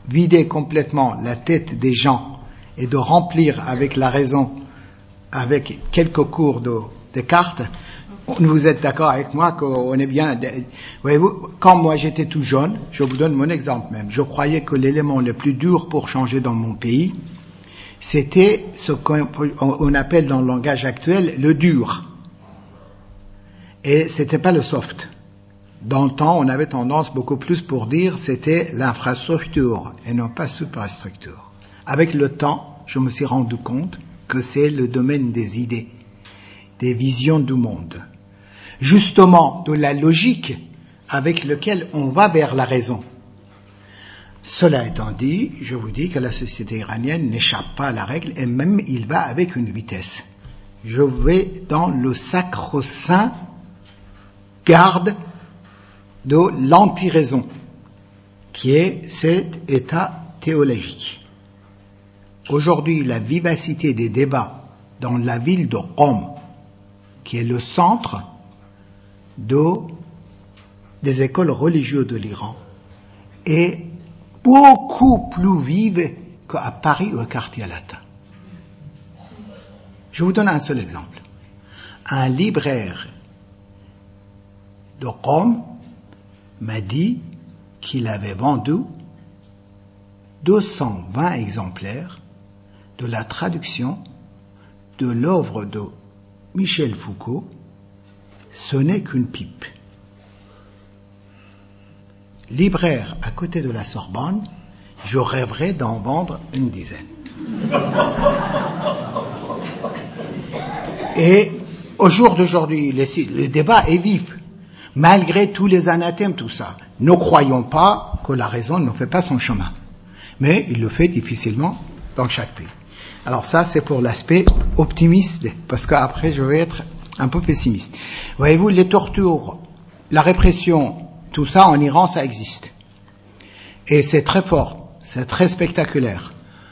vider complètement la tête des gens et de remplir avec la raison, avec quelques cours de, de cartes, vous êtes d'accord avec moi qu'on est bien... Voyez-vous, quand moi j'étais tout jeune, je vous donne mon exemple même, je croyais que l'élément le plus dur pour changer dans mon pays, c'était ce qu'on appelle dans le langage actuel le dur. Et c'était pas le soft. Dans le temps, on avait tendance beaucoup plus pour dire c'était l'infrastructure et non pas superstructure. Avec le temps, je me suis rendu compte que c'est le domaine des idées, des visions du monde. Justement, de la logique avec laquelle on va vers la raison. Cela étant dit, je vous dis que la société iranienne n'échappe pas à la règle et même il va avec une vitesse. Je vais dans le sacro-saint garde de l'anti-raison, qui est cet état théologique. Aujourd'hui, la vivacité des débats dans la ville de Rome, qui est le centre de, des écoles religieuses de l'Iran, est beaucoup plus vive qu'à Paris ou au quartier latin. Je vous donne un seul exemple. Un libraire de Rome m'a dit qu'il avait vendu deux cent vingt exemplaires de la traduction de l'œuvre de Michel Foucault, Ce n'est qu'une pipe. Libraire à côté de la Sorbonne, je rêverais d'en vendre une dizaine. Et au jour d'aujourd'hui, le débat est vif. Malgré tous les anathèmes, tout ça, ne croyons pas que la raison ne fait pas son chemin. Mais il le fait difficilement dans chaque pays. Alors ça, c'est pour l'aspect optimiste, parce qu'après, je vais être un peu pessimiste. Voyez-vous, les tortures, la répression, tout ça, en Iran, ça existe. Et c'est très fort, c'est très spectaculaire.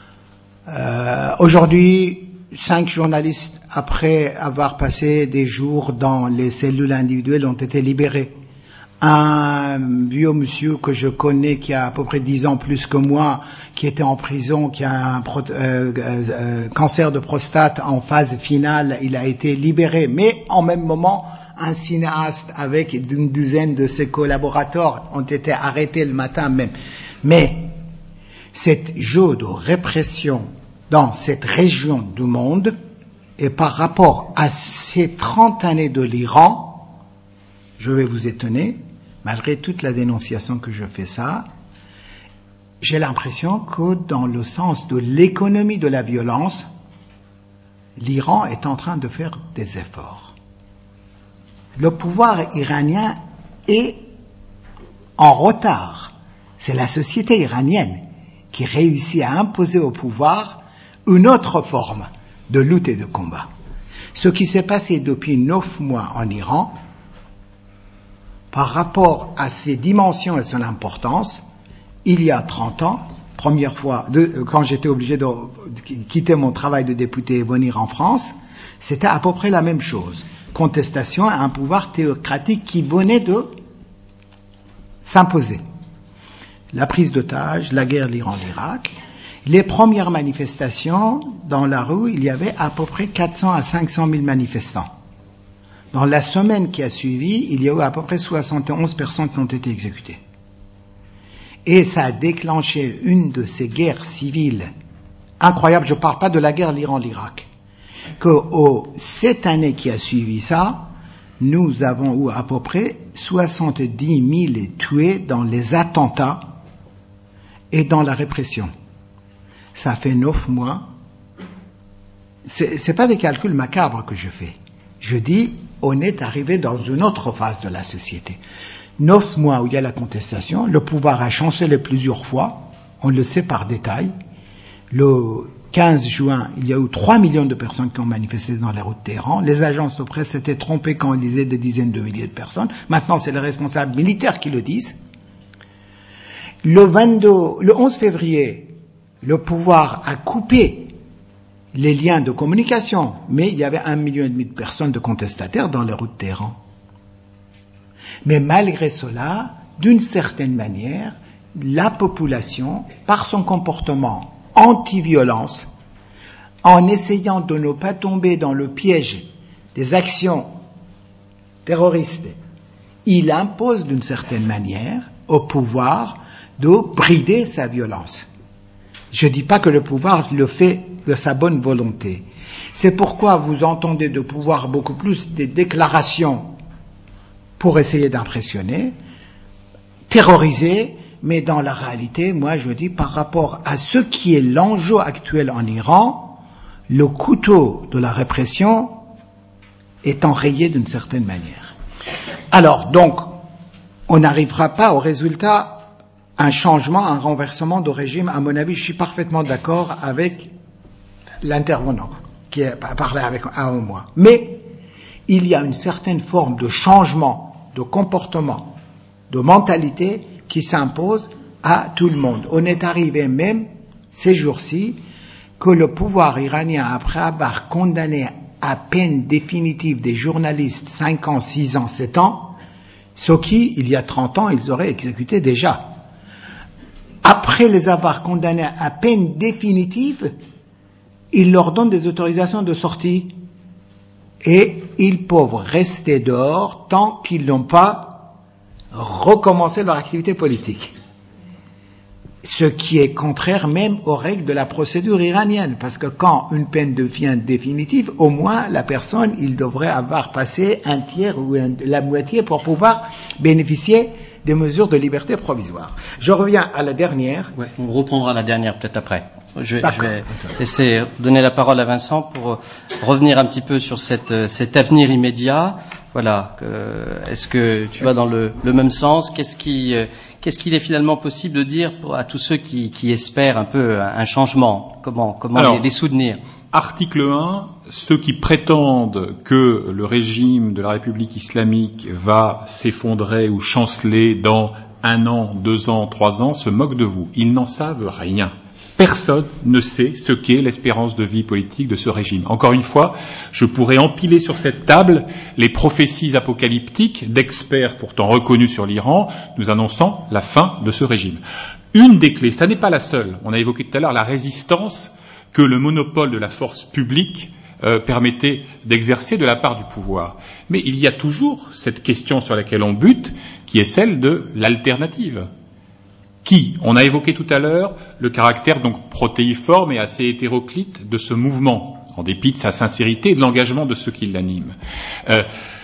Euh, aujourd'hui, cinq journalistes, après avoir passé des jours dans les cellules individuelles, ont été libérés. Un vieux monsieur que je connais, qui a à peu près dix ans plus que moi, qui était en prison, qui a un pro- euh, euh, cancer de prostate en phase finale, il a été libéré. Mais en même moment, un cinéaste avec une douzaine de ses collaborateurs ont été arrêtés le matin même. Mais cet jeu de répression dans cette région du monde, et par rapport à ces trente années de l'Iran, je vais vous étonner, malgré toute la dénonciation que je fais ça, j'ai l'impression que dans le sens de l'économie de la violence, l'Iran est en train de faire des efforts. Le pouvoir iranien est en retard. C'est la société iranienne qui réussit à imposer au pouvoir une autre forme de lutte et de combat. Ce qui s'est passé depuis neuf mois en Iran, par rapport à ses dimensions et son importance, il y a trente ans, première fois, de, quand j'étais obligé de, de quitter mon travail de député et venir en France, c'était à peu près la même chose. Contestation à un pouvoir théocratique qui venait de s'imposer. La prise d'otages, la guerre de l'Iran-l'Irak, les premières manifestations dans la rue, il y avait à peu près quatre cents à cinq cent mille manifestants. Dans la semaine qui a suivi, il y a eu à peu près soixante et onze personnes qui ont été exécutées. Et ça a déclenché une de ces guerres civiles incroyables. Je ne parle pas de la guerre de l'Iran-l'Irak. Que au cette année qui a suivi ça, nous avons eu à peu près soixante-dix mille tués dans les attentats et dans la répression. Ça fait neuf mois. C'est, c'est pas des calculs macabres que je fais. Je dis, on est arrivé dans une autre phase de la société. Neuf mois où il y a la contestation, le pouvoir a chancelé plusieurs fois, on le sait par détail. Le quinze juin, il y a eu trois millions de personnes qui ont manifesté dans les rues de Téhéran. Les agences de presse s'étaient trompées quand on disait des dizaines de milliers de personnes. Maintenant, c'est les responsables militaires qui le disent. Le vingt-deux, le onze février, le pouvoir a coupé les liens de communication, mais il y avait un million et demi de personnes de contestataires dans les rues de Téhéran. Mais malgré cela, d'une certaine manière, la population, par son comportement anti-violence, en essayant de ne pas tomber dans le piège des actions terroristes, il impose d'une certaine manière au pouvoir de brider sa violence. Je ne dis pas que le pouvoir le fait de sa bonne volonté. C'est pourquoi vous entendez de pouvoir beaucoup plus des déclarations pour essayer d'impressionner, terroriser, mais dans la réalité, moi je dis par rapport à ce qui est l'enjeu actuel en Iran, le couteau de la répression est enrayé d'une certaine manière. Alors donc, on n'arrivera pas au résultat, un changement, un renversement de régime. À mon avis, je suis parfaitement d'accord avec l'intervenant qui a parlé avec avant moi. Mais il y a une certaine forme de changement, de comportement, de mentalité qui s'impose à tout le monde. On est arrivé même ces jours-ci que le pouvoir iranien, après avoir condamné à peine définitive des journalistes cinq ans, six ans, sept ans, ce qui, il y a trente ans, ils auraient exécuté déjà. Après les avoir condamnés à peine définitive, ils leur donnent des autorisations de sortie. Et ils peuvent rester dehors tant qu'ils n'ont pas recommencé leur activité politique. Ce qui est contraire même aux règles de la procédure iranienne, parce que quand une peine devient définitive, au moins la personne, il devrait avoir passé un tiers ou un, la moitié pour pouvoir bénéficier des mesures de liberté provisoire. Je reviens à la dernière. Ouais, on reprendra la dernière peut-être après. Je, je vais laisser donner la parole à Vincent pour revenir un petit peu sur cette, cet avenir immédiat. Voilà. Euh, est-ce que tu vas dans le, le même sens? Qu'est-ce qui, euh, qu'est-ce qu'il est finalement possible de dire pour, à tous ceux qui, qui espèrent un peu un, un changement? Comment, comment Alors, les, les soutenir? Article un, ceux qui prétendent que le régime de la République islamique va s'effondrer ou chanceler dans un an, deux ans, trois ans se moquent de vous. Ils n'en savent rien. Personne ne sait ce qu'est l'espérance de vie politique de ce régime. Encore une fois, je pourrais empiler sur cette table les prophéties apocalyptiques d'experts pourtant reconnus sur l'Iran, nous annonçant la fin de ce régime. Une des clés, ça n'est pas la seule, on a évoqué tout à l'heure la résistance que le monopole de la force publique euh, permettait d'exercer de la part du pouvoir. Mais il y a toujours cette question sur laquelle on bute, qui est celle de l'alternative. Qui, on a évoqué tout à l'heure le caractère donc protéiforme et assez hétéroclite de ce mouvement, en dépit de sa sincérité et de l'engagement de ceux qui l'animent. Euh,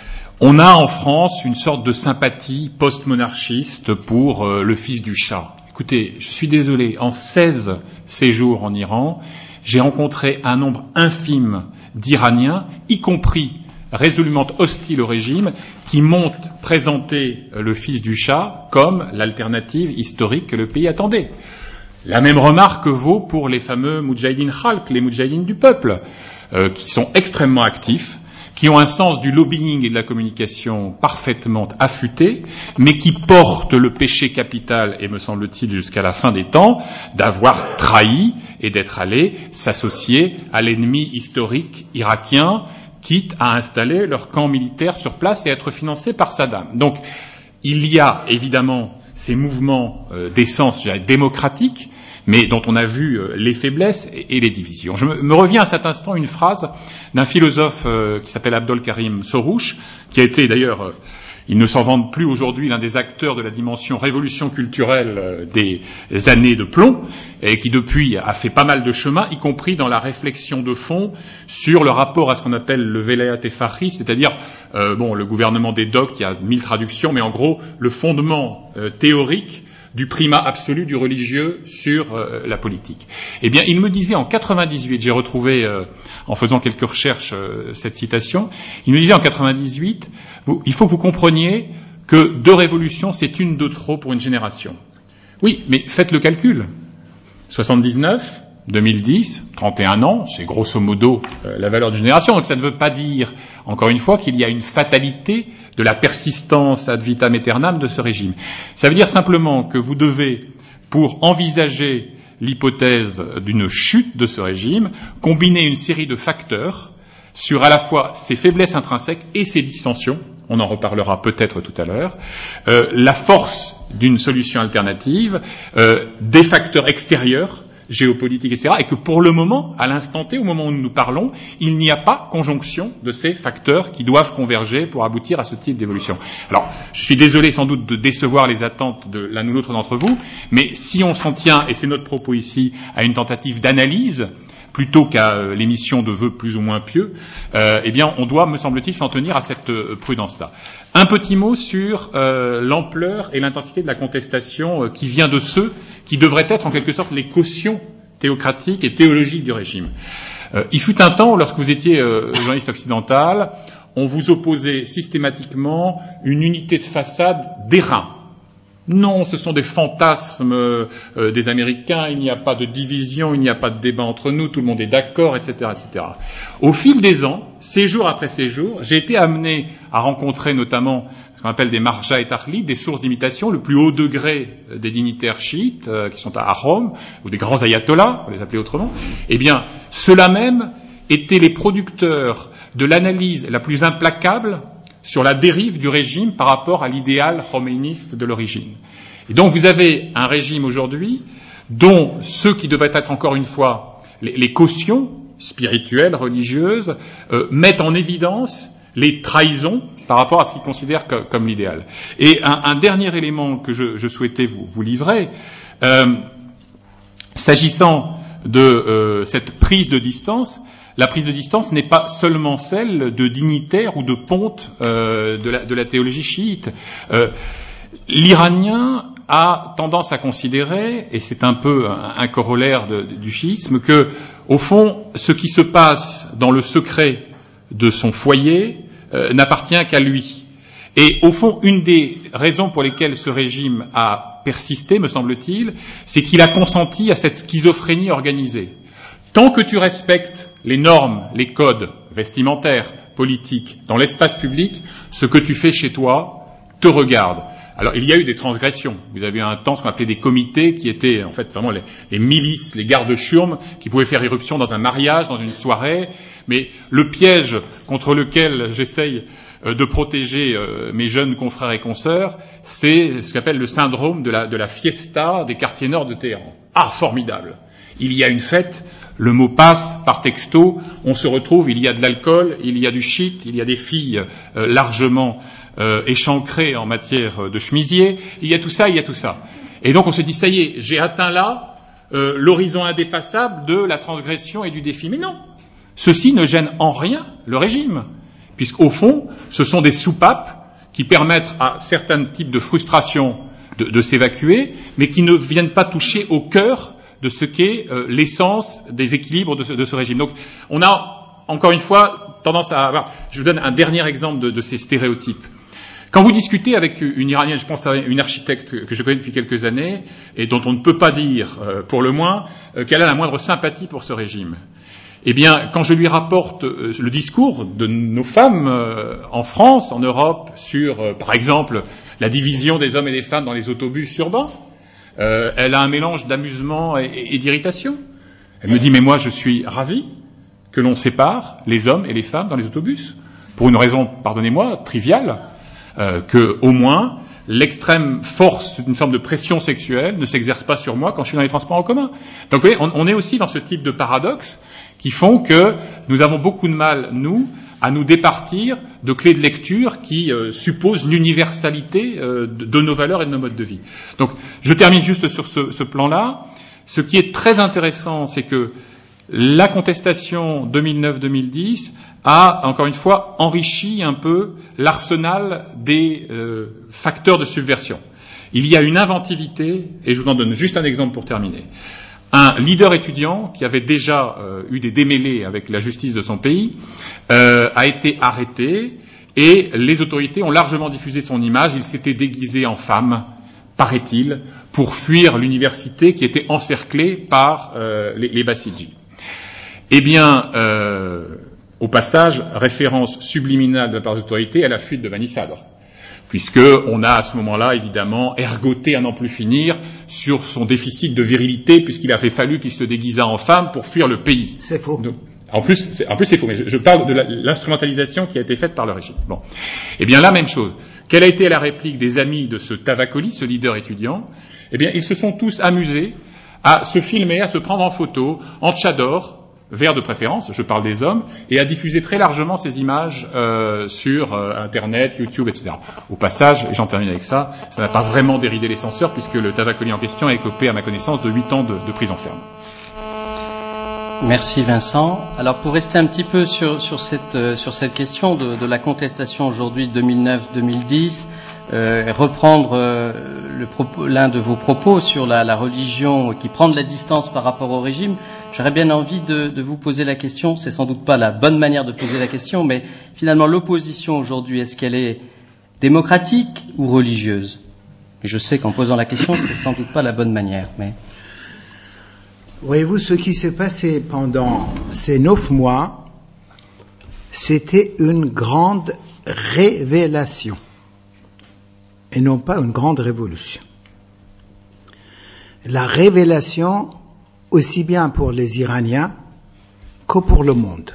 on a en France une sorte de sympathie post-monarchiste pour euh, le fils du Shah. Écoutez, je suis désolé, en seize séjours en Iran, j'ai rencontré un nombre infime d'Iraniens, y compris résolument hostiles au régime, qui m'ont présenté le fils du Shah comme l'alternative historique que le pays attendait. La même remarque vaut pour les fameux Moudjahidine Khalq, les Moudjahidines du peuple, euh, qui sont extrêmement actifs, qui ont un sens du lobbying et de la communication parfaitement affûté, mais qui portent le péché capital, et me semble-t-il jusqu'à la fin des temps, d'avoir trahi et d'être allés s'associer à l'ennemi historique irakien, quitte à installer leur camp militaire sur place et être financés par Saddam. Donc, il y a évidemment ces mouvements euh, d'essence démocratique, mais dont on a vu euh, les faiblesses et, et les divisions. Je me, me revient à cet instant une phrase d'un philosophe euh, qui s'appelle Abdol Karim Soroush, qui a été d'ailleurs, euh, il ne s'en vante plus aujourd'hui, l'un des acteurs de la dimension révolution culturelle euh, des, des années de plomb, et qui depuis a fait pas mal de chemin, y compris dans la réflexion de fond sur le rapport à ce qu'on appelle le velayat et fakhri, c'est-à-dire euh, bon, le gouvernement des doctes, il y a mille traductions, mais en gros le fondement euh, théorique du primat absolu du religieux sur euh, la politique. Eh bien, il me disait en quatre-vingt-dix-huit, j'ai retrouvé euh, en faisant quelques recherches euh, cette citation, il me disait en quatre-vingt-dix-huit, vous, il faut que vous compreniez que deux révolutions, c'est une de trop pour une génération. Oui, mais faites le calcul. soixante-dix-neuf, deux mille dix, trente et un ans, c'est grosso modo euh, la valeur d'une génération. Donc ça ne veut pas dire, encore une fois, qu'il y a une fatalité de la persistance ad vitam aeternam de ce régime. Ça veut dire simplement que vous devez, pour envisager l'hypothèse d'une chute de ce régime, combiner une série de facteurs sur à la fois ses faiblesses intrinsèques et ses dissensions, on en reparlera peut-être tout à l'heure, euh, la force d'une solution alternative, euh, des facteurs extérieurs, géopolitiques, et cetera, et que pour le moment, à l'instant T, au moment où nous nous parlons, il n'y a pas conjonction de ces facteurs qui doivent converger pour aboutir à ce type d'évolution. Alors, je suis désolé sans doute de décevoir les attentes de l'un ou l'autre d'entre vous, mais si on s'en tient, et c'est notre propos ici, à une tentative d'analyse, plutôt qu'à euh, l'émission de vœux plus ou moins pieux, euh, eh bien, on doit, me semble-t-il, s'en tenir à cette euh, prudence-là. Un petit mot sur euh, l'ampleur et l'intensité de la contestation euh, qui vient de ceux qui devraient être, en quelque sorte, les cautions théocratiques et théologiques du régime. Euh, il fut un temps, lorsque vous étiez euh, journaliste occidental, on vous opposait systématiquement une unité de façade d'airain. Non, ce sont des fantasmes euh, des Américains, il n'y a pas de division, il n'y a pas de débat entre nous, tout le monde est d'accord, et cetera, et cetera. Au fil des ans, séjour après séjour, j'ai été amené à rencontrer notamment ce qu'on appelle des marja et tahlit, des sources d'imitation, le plus haut degré des dignitaires chiites euh, qui sont à Rome, ou des grands ayatollahs, on les appelait autrement. Eh bien, ceux-là même étaient les producteurs de l'analyse la plus implacable sur la dérive du régime par rapport à l'idéal khoméiniste de l'origine. Et donc vous avez un régime aujourd'hui dont ceux qui devraient être encore une fois les, les cautions spirituelles, religieuses, euh, mettent en évidence les trahisons par rapport à ce qu'ils considèrent que, comme l'idéal. Et un, un dernier élément que je, je souhaitais vous, vous livrer, euh, s'agissant de euh, cette prise de distance, la prise de distance n'est pas seulement celle de dignitaires ou de pontes euh, de, la, de la théologie chiite. Euh, L'Iranien a tendance à considérer, et c'est un peu un, un corollaire de, de, du chiisme, que, au fond, ce qui se passe dans le secret de son foyer euh, n'appartient qu'à lui. Et, au fond, une des raisons pour lesquelles ce régime a persisté, me semble-t-il, c'est qu'il a consenti à cette schizophrénie organisée. Tant que tu respectes les normes, les codes vestimentaires, politiques, dans l'espace public, ce que tu fais chez toi te regarde. Alors, il y a eu des transgressions. Vous avez eu un temps ce qu'on appelait des comités qui étaient, en fait, vraiment les, les milices, les gardes-chiourmes, qui pouvaient faire irruption dans un mariage, dans une soirée. Mais le piège contre lequel j'essaye euh, de protéger euh, mes jeunes confrères et consoeurs, c'est ce qu'on appelle le syndrome de la, de la fiesta des quartiers nord de Téhéran. Ah, formidable! Il y a une fête, le mot passe par texto, on se retrouve, il y a de l'alcool, il y a du shit, il y a des filles euh, largement euh, échancrées en matière de chemisier, il y a tout ça, il y a tout ça. Et donc on se dit, ça y est, j'ai atteint là euh, l'horizon indépassable de la transgression et du défi. Mais non, ceci ne gêne en rien le régime, puisqu'au fond, ce sont des soupapes qui permettent à certains types de frustrations de, de s'évacuer, mais qui ne viennent pas toucher au cœur de ce qu'est euh, l'essence des équilibres de ce, de ce régime. Donc, on a, encore une fois, tendance à avoir... Je vous donne un dernier exemple de, de ces stéréotypes. Quand vous discutez avec une Iranienne, je pense à une architecte que je connais depuis quelques années, et dont on ne peut pas dire, euh, pour le moins, euh, qu'elle a la moindre sympathie pour ce régime, eh bien, quand je lui rapporte euh, le discours de nos femmes euh, en France, en Europe, sur, euh, par exemple, la division des hommes et des femmes dans les autobus urbains, Euh, elle a un mélange d'amusement et, et, et d'irritation. Elle me dit, mais moi je suis ravi que l'on sépare les hommes et les femmes dans les autobus, pour une raison, pardonnez-moi, triviale, euh, que au moins l'extrême force d'une forme de pression sexuelle ne s'exerce pas sur moi quand je suis dans les transports en commun. Donc vous voyez, on, on est aussi dans ce type de paradoxes qui font que nous avons beaucoup de mal, nous, à nous départir de clés de lecture qui euh, supposent l'universalité euh, de, de nos valeurs et de nos modes de vie. Donc, je termine juste sur ce, ce plan-là. Ce qui est très intéressant, c'est que la contestation deux mille neuf deux mille dix a, encore une fois, enrichi un peu l'arsenal des euh, facteurs de subversion. Il y a une inventivité, et je vous en donne juste un exemple pour terminer. Un leader étudiant qui avait déjà euh, eu des démêlés avec la justice de son pays euh, a été arrêté et les autorités ont largement diffusé son image. Il s'était déguisé en femme, paraît-il, pour fuir l'université qui était encerclée par euh, les, les Bassidji. Eh bien, euh, au passage, référence subliminale de la part des autorités à la fuite de Bani Sadr, puisqu'on a à ce moment-là, évidemment, ergoté à n'en plus finir sur son déficit de virilité, puisqu'il avait fallu qu'il se déguisât en femme pour fuir le pays. C'est faux. Donc, En plus, c'est, en plus c'est faux, mais je, je parle de la, l'instrumentalisation qui a été faite par le régime. Bon. Eh bien là, même chose. Quelle a été la réplique des amis de ce Tavakoli, ce leader étudiant? Eh bien, ils se sont tous amusés à se filmer, à se prendre en photo, en tchador, vert de préférence, je parle des hommes, et à diffuser très largement ces images euh, sur euh, Internet, YouTube, et cetera. Au passage, et j'en termine avec ça, ça n'a pas vraiment déridé les censeurs, puisque le Tavakoli en question a écopé, à ma connaissance, de huit ans de, de prison ferme. Merci Vincent. Alors pour rester un petit peu sur, sur, cette, euh, sur cette question de, de la contestation aujourd'hui deux mille neuf deux mille dix, euh, et reprendre euh, le propos, l'un de vos propos sur la, la religion qui prend de la distance par rapport au régime, j'aurais bien envie de, de vous poser la question, c'est sans doute pas la bonne manière de poser la question, mais finalement l'opposition aujourd'hui, est-ce qu'elle est démocratique ou religieuse? Et je sais qu'en posant la question, c'est sans doute pas la bonne manière, mais... Voyez-vous, ce qui s'est passé pendant ces neuf mois, c'était une grande révélation, et non pas une grande révolution. La révélation, aussi bien pour les Iraniens que pour le monde.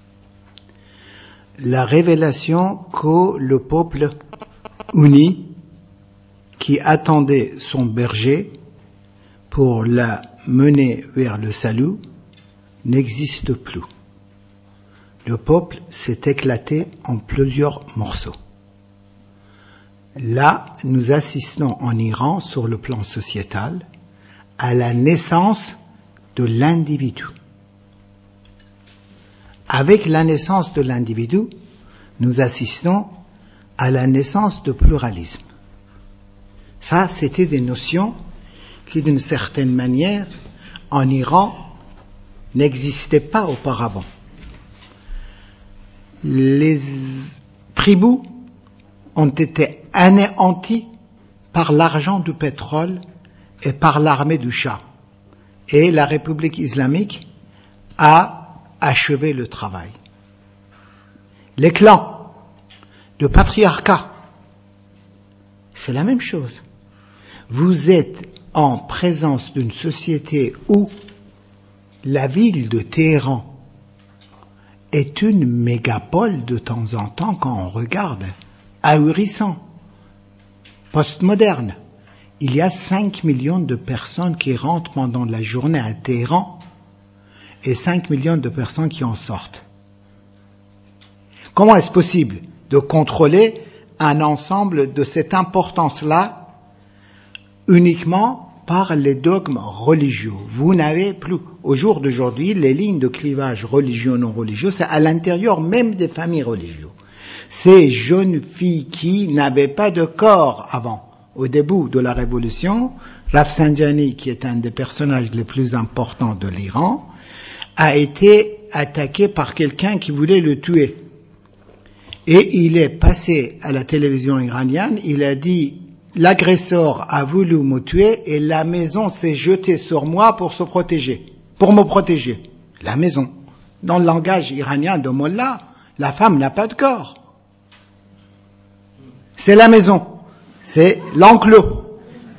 La révélation que le peuple uni, qui attendait son berger pour la mener vers le salut, n'existe plus. Le peuple s'est éclaté en plusieurs morceaux. Là, nous assistons en Iran, sur le plan sociétal, à la naissance de l'individu. Avec la naissance de l'individu, nous assistons à la naissance de pluralisme. Ça, c'était des notions qui, d'une certaine manière, en Iran, n'existaient pas auparavant. Les tribus ont été anéanties par l'argent du pétrole et par l'armée du Shah. Et la République islamique a achevé le travail. Les clans, le patriarcat, c'est la même chose. Vous êtes en présence d'une société où la ville de Téhéran est une mégapole de temps en temps quand on regarde, ahurissant, postmoderne. Il y a cinq millions de personnes qui rentrent pendant la journée à Téhéran et cinq millions de personnes qui en sortent. Comment est-ce possible de contrôler un ensemble de cette importance-là uniquement par les dogmes religieux? Vous n'avez plus, au jour d'aujourd'hui, les lignes de clivage religieux-non religieux, c'est à l'intérieur même des familles religieuses. Ces jeunes filles qui n'avaient pas de corps avant, au début de la Révolution, Rafsanjani, qui est un des personnages les plus importants de l'Iran, a été attaqué par quelqu'un qui voulait le tuer. Et il est passé à la télévision iranienne, il a dit « L'agresseur a voulu me tuer et la maison s'est jetée sur moi pour se protéger, pour me protéger. » La maison. Dans le langage iranien de Mollah, la femme n'a pas de corps. C'est la maison. C'est l'enclos.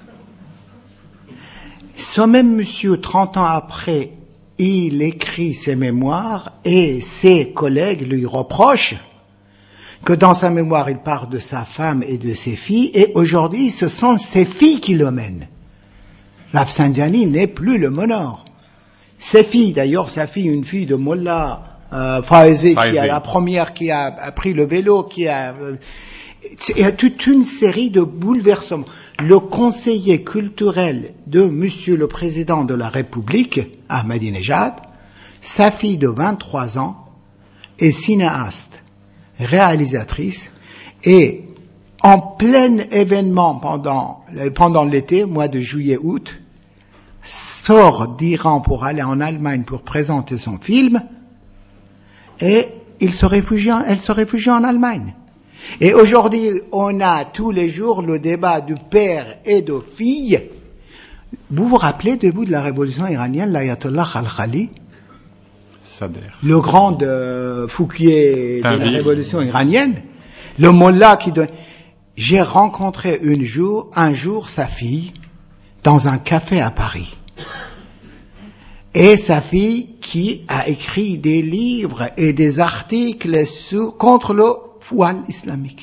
Ce même monsieur, trente ans après, il écrit ses mémoires et ses collègues lui reprochent que dans sa mémoire, il parle de sa femme et de ses filles, et aujourd'hui, ce sont ses filles qui le mènent. Rafsanjani n'est plus le meneur. Ses filles, d'ailleurs, sa fille, une fille de Mollah euh, Faezé, qui est la première qui a, a pris le vélo, qui a... Euh, il y a toute une série de bouleversements. Le conseiller culturel de Monsieur le Président de la République, Ahmadinejad, sa fille de vingt-trois ans, est cinéaste, réalisatrice, et en plein événement pendant, pendant l'été, mois de juillet-août, sort d'Iran pour aller en Allemagne pour présenter son film, et il se réfugie en, elle se réfugie en Allemagne. Et aujourd'hui, on a tous les jours le débat du père et de fille. Vous vous rappelez, début de la révolution iranienne, l'ayatollah Khalkhali, le grand euh, Fouquier de la révolution iranienne, le mollah qui donne... J'ai rencontré une jour, un jour sa fille dans un café à Paris. et sa fille qui a écrit des livres et des articles sur, contre le voile islamique.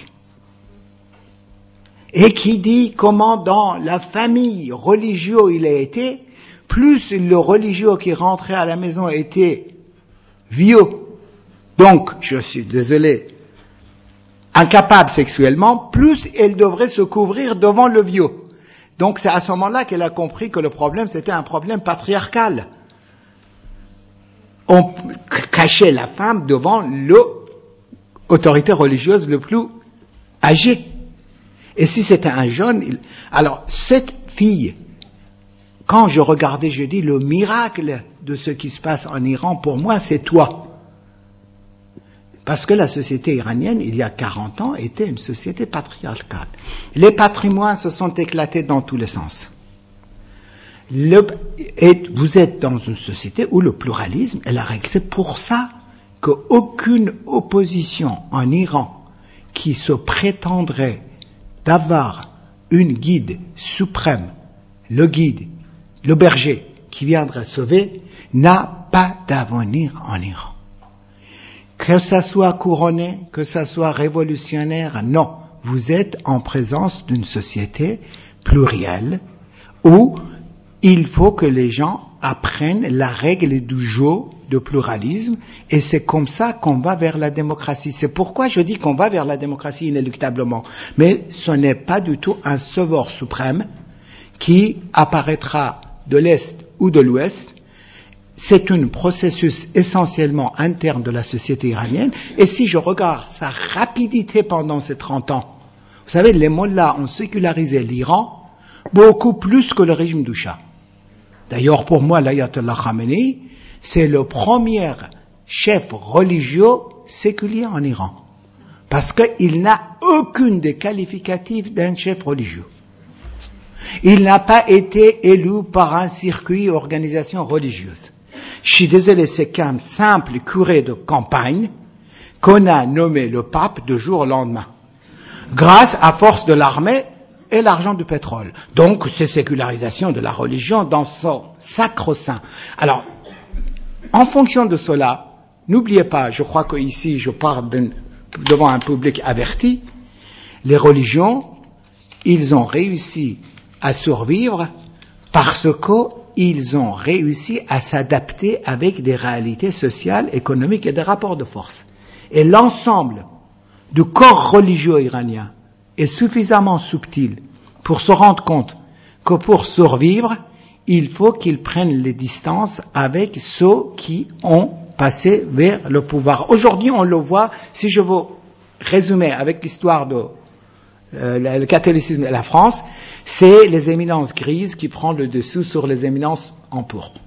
Et qui dit comment dans la famille religieuse il a été, plus le religieux qui rentrait à la maison était vieux, donc, je suis désolé, incapable sexuellement, plus elle devrait se couvrir devant le vieux. Donc c'est à ce moment-là qu'elle a compris que le problème c'était un problème patriarcal. On cachait la femme devant l'autorité religieuse le plus âgée. Et si c'était un jeune, il... alors cette fille, quand je regardais, je dis le miracle de ce qui se passe en Iran, pour moi c'est toi. Parce que la société iranienne, il y a quarante ans, était une société patriarcale. Les patrimoines se sont éclatés dans tous les sens. Le, et vous êtes dans une société où le pluralisme est la règle. C'est pour ça qu'aucune opposition en Iran qui se prétendrait d'avoir une guide suprême, le guide, le berger qui viendrait sauver, n'a pas d'avenir en Iran. Que ça soit couronné, que ça soit révolutionnaire, non. Vous êtes en présence d'une société plurielle où il faut que les gens apprennent la règle du jeu de pluralisme et c'est comme ça qu'on va vers la démocratie. C'est pourquoi je dis qu'on va vers la démocratie inéluctablement. Mais ce n'est pas du tout un sauveur suprême qui apparaîtra de l'Est ou de l'Ouest. C'est un processus essentiellement interne de la société iranienne. Et si je regarde sa rapidité pendant ces trente ans, vous savez, les mollahs ont sécularisé l'Iran beaucoup plus que le régime du Shah. D'ailleurs, pour moi, l'ayatollah Khamenei, c'est le premier chef religieux séculier en Iran. Parce qu'il n'a aucune des qualificatifs d'un chef religieux. Il n'a pas été élu par un circuit organisation religieuse. Je suis désolé, c'est qu'un simple curé de campagne qu'on a nommé le pape de jour au lendemain, grâce à force de l'armée et l'argent du pétrole. Donc, c'est sécularisation de la religion dans son sacro-saint. Alors, en fonction de cela, n'oubliez pas, je crois qu'ici, je parle devant un public averti, les religions, ils ont réussi à survivre parce qu'ils ont réussi à s'adapter avec des réalités sociales, économiques et des rapports de force. Et l'ensemble du corps religieux iranien est suffisamment subtil pour se rendre compte que pour survivre, il faut qu'ils prennent les distances avec ceux qui ont passé vers le pouvoir. Aujourd'hui, on le voit, si je veux résumer avec l'histoire de euh, le catholicisme et la France, c'est les éminences grises qui prennent le dessus sur les éminences en pourpre.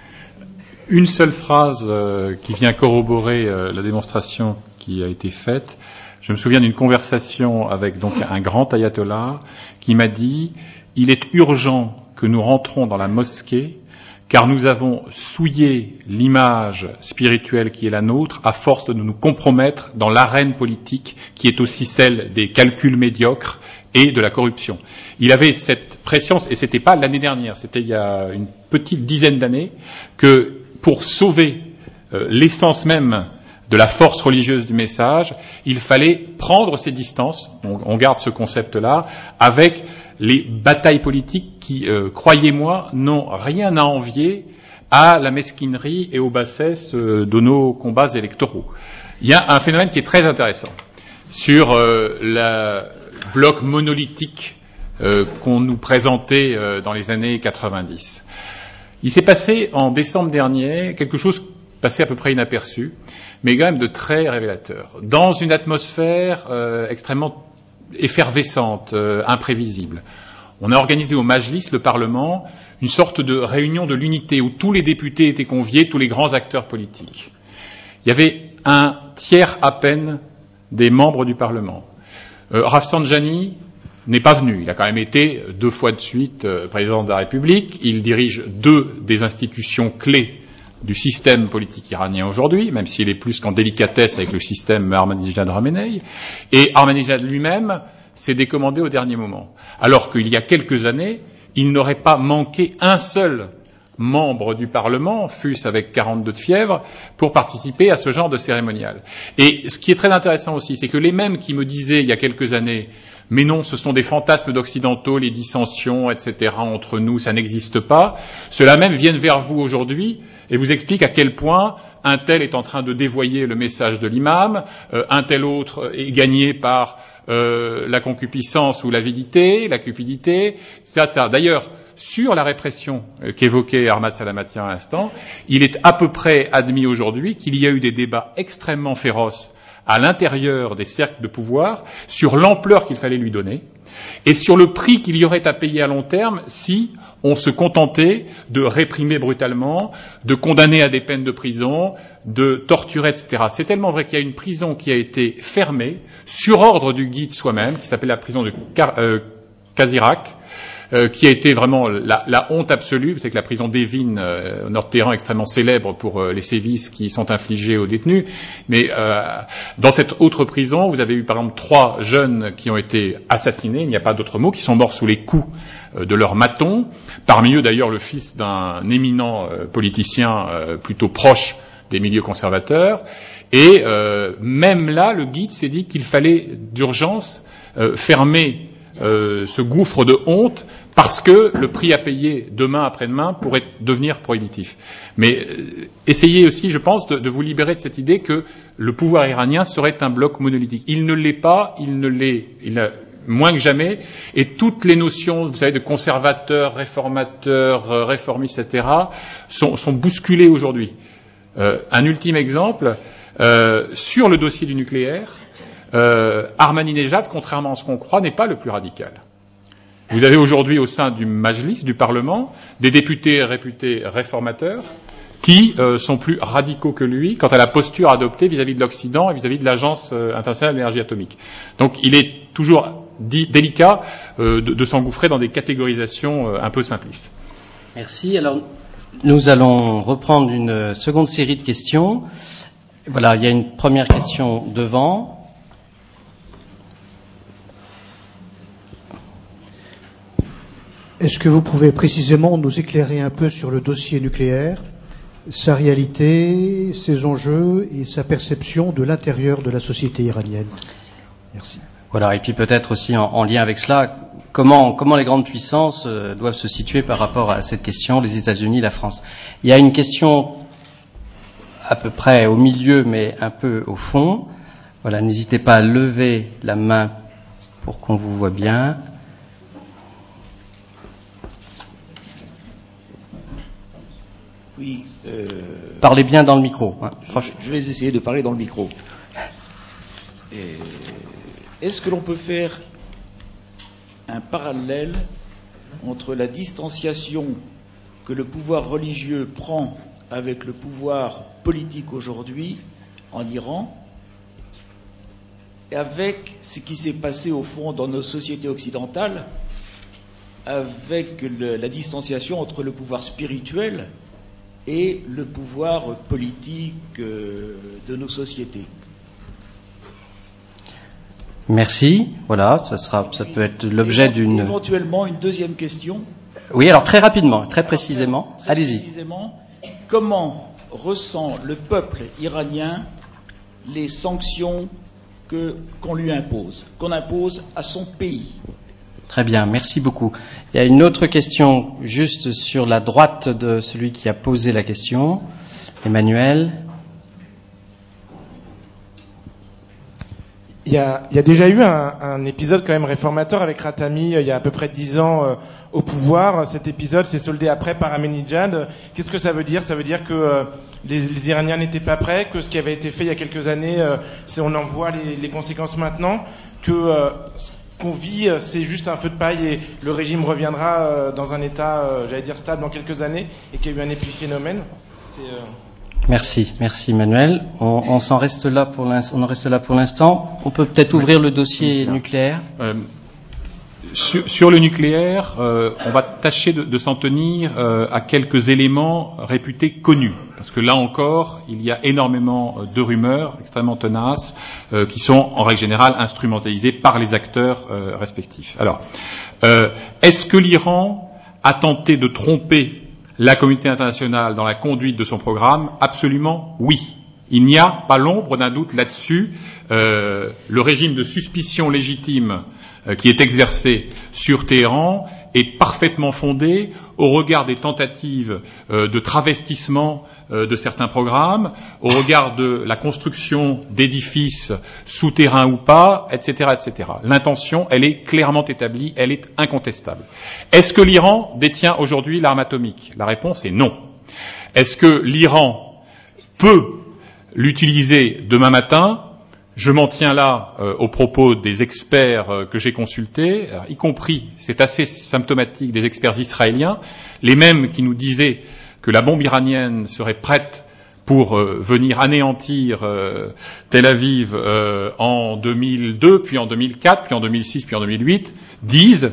Une seule phrase euh, qui vient corroborer euh, la démonstration qui a été faite. Je me souviens d'une conversation avec donc un grand ayatollah qui m'a dit « Il est urgent que nous rentrons dans la mosquée car nous avons souillé l'image spirituelle qui est la nôtre à force de nous compromettre dans l'arène politique qui est aussi celle des calculs médiocres et de la corruption. » Il avait cette prescience, et c'était pas l'année dernière, c'était il y a une petite dizaine d'années, que pour sauver euh, l'essence même de la force religieuse du message, il fallait prendre ses distances, on, on garde ce concept-là, avec les batailles politiques qui, euh, croyez-moi, n'ont rien à envier à la mesquinerie et aux bassesses euh, de nos combats électoraux. Il y a un phénomène qui est très intéressant sur euh, le bloc monolithique euh, qu'on nous présentait euh, dans les années quatre-vingt-dix. Il s'est passé en décembre dernier quelque chose passé à peu près inaperçu, mais quand même de très révélateur. Dans une atmosphère euh, extrêmement effervescente, euh, imprévisible, on a organisé au Majlis, le Parlement, une sorte de réunion de l'unité où tous les députés étaient conviés, tous les grands acteurs politiques. Il y avait un tiers à peine des membres du Parlement. Euh, Rafsanjani n'est pas venu. Il a quand même été deux fois de suite euh, président de la République. Il dirige deux des institutions clés du système politique iranien aujourd'hui, même s'il est plus qu'en délicatesse avec le système Ahmadinejad-Khamenei. Et Ahmadinejad lui-même s'est décommandé au dernier moment. Alors qu'il y a quelques années, il n'aurait pas manqué un seul membres du Parlement, fût-ce avec quarante-deux de fièvre, pour participer à ce genre de cérémonial. Et ce qui est très intéressant aussi, c'est que les mêmes qui me disaient il y a quelques années « mais non, ce sont des fantasmes d'occidentaux, les dissensions, et cetera entre nous, ça n'existe pas », ceux-là même viennent vers vous aujourd'hui et vous expliquent à quel point un tel est en train de dévoyer le message de l'imam, euh, un tel autre est gagné par euh, la concupiscence ou l'avidité, la cupidité, ça, ça. D'ailleurs, sur la répression euh, qu'évoquait Ahmad Salamatian à l'instant, il est à peu près admis aujourd'hui qu'il y a eu des débats extrêmement féroces à l'intérieur des cercles de pouvoir sur l'ampleur qu'il fallait lui donner et sur le prix qu'il y aurait à payer à long terme si on se contentait de réprimer brutalement, de condamner à des peines de prison, de torturer, et cetera. C'est tellement vrai qu'il y a une prison qui a été fermée sur ordre du guide soi-même, qui s'appelle la prison de Kazirak, Euh, qui a été vraiment la, la honte absolue. Vous savez que la prison d'Evin, euh, au nord de Téhéran, est extrêmement célèbre pour euh, les sévices qui sont infligés aux détenus. Mais euh, dans cette autre prison, vous avez eu par exemple trois jeunes qui ont été assassinés, il n'y a pas d'autre mot, qui sont morts sous les coups euh, de leurs matons. Parmi eux d'ailleurs le fils d'un éminent euh, politicien euh, plutôt proche des milieux conservateurs. Et euh, même là, le guide s'est dit qu'il fallait d'urgence euh, fermer Euh, ce gouffre de honte parce que le prix à payer demain après-demain pourrait devenir prohibitif. Mais euh, essayez aussi, je pense, de, de vous libérer de cette idée que le pouvoir iranien serait un bloc monolithique. Il ne l'est pas, il ne l'est, il a moins que jamais, et toutes les notions, vous savez, de conservateurs, réformateurs, euh, réformistes, et cetera, sont, sont bousculées aujourd'hui. Euh, un ultime exemple, euh, sur le dossier du nucléaire, Euh, Ahmadinejad, contrairement à ce qu'on croit, n'est pas le plus radical. Vous avez aujourd'hui au sein du Majlis, du Parlement, des députés réputés réformateurs qui euh, sont plus radicaux que lui quant à la posture adoptée vis-à-vis de l'Occident et vis-à-vis de l'Agence euh, internationale de l'énergie atomique. Donc il est toujours dit, délicat euh, de, de s'engouffrer dans des catégorisations euh, un peu simplistes. Merci. Alors nous allons reprendre une seconde série de questions. Voilà, il y a une première question devant. Est-ce que vous pouvez précisément nous éclairer un peu sur le dossier nucléaire, sa réalité, ses enjeux et sa perception de l'intérieur de la société iranienne? Merci. Voilà, et puis peut-être aussi en, en lien avec cela, comment, comment les grandes puissances euh, doivent se situer par rapport à cette question, les États-Unis, la France. Il y a une question à peu près au milieu, mais un peu au fond. Voilà, n'hésitez pas à lever la main pour qu'on vous voit bien. Oui. Euh, Parlez bien dans le micro. Hein. Je, je vais essayer de parler dans le micro. Et est-ce que l'on peut faire un parallèle entre la distanciation que le pouvoir religieux prend avec le pouvoir politique aujourd'hui en Iran et avec ce qui s'est passé au fond dans nos sociétés occidentales, avec le, la distanciation entre le pouvoir spirituel et le pouvoir politique euh, de nos sociétés? Merci. Voilà, ça sera, ça peut être l'objet d'une. Éventuellement une deuxième question. Oui, alors très rapidement, très précisément. Très Allez-y. Précisément, comment ressent le peuple iranien les sanctions que qu'on lui impose, qu'on impose à son pays? Très bien, merci beaucoup. Il y a une autre question juste sur la droite de celui qui a posé la question. Emmanuel. Il y a, il y a déjà eu un, un épisode quand même réformateur avec Khatami il y a à peu près dix ans euh, au pouvoir. Cet épisode s'est soldé après par Ahmadinejad. Qu'est-ce que ça veut dire? Ça veut dire que euh, les, les Iraniens n'étaient pas prêts, que ce qui avait été fait il y a quelques années, euh, c'est, on en voit les, les conséquences maintenant, que euh, qu'on vit, c'est juste un feu de paille et le régime reviendra euh, dans un état, euh, j'allais dire, stable dans quelques années, et qu'il y a eu un épiphénomène. C'est, euh... Merci, merci Emmanuel. On, on s'en reste là pour l'instant. On en reste là pour l'instant. On peut peut-être ouvrir le dossier nucléaire. Euh, sur, sur le nucléaire, euh, on va tâcher de, de s'en tenir euh, à quelques éléments réputés connus, parce que là encore, il y a énormément de rumeurs extrêmement tenaces euh, qui sont en règle générale instrumentalisées par les acteurs euh, respectifs. Alors, euh, est-ce que l'Iran a tenté de tromper la communauté internationale dans la conduite de son programme? Absolument oui. Il n'y a pas l'ombre d'un doute là-dessus. Euh, le régime de suspicion légitime euh, qui est exercé sur Téhéran est parfaitement fondé au regard des tentatives euh, de travestissement euh, de certains programmes, au regard de la construction d'édifices souterrains ou pas, et cetera, et cetera. L'intention, elle est clairement établie, elle est incontestable. Est-ce que l'Iran détient aujourd'hui l'arme atomique? La réponse est non. Est-ce que l'Iran peut l'utiliser demain matin? Je m'en tiens là euh, aux propos des experts euh, que j'ai consultés, euh, y compris, c'est assez symptomatique, des experts israéliens, les mêmes qui nous disaient que la bombe iranienne serait prête pour euh, venir anéantir euh, Tel Aviv euh, en deux mille deux, puis en deux mille quatre, puis en deux mille six, puis en deux mille huit, disent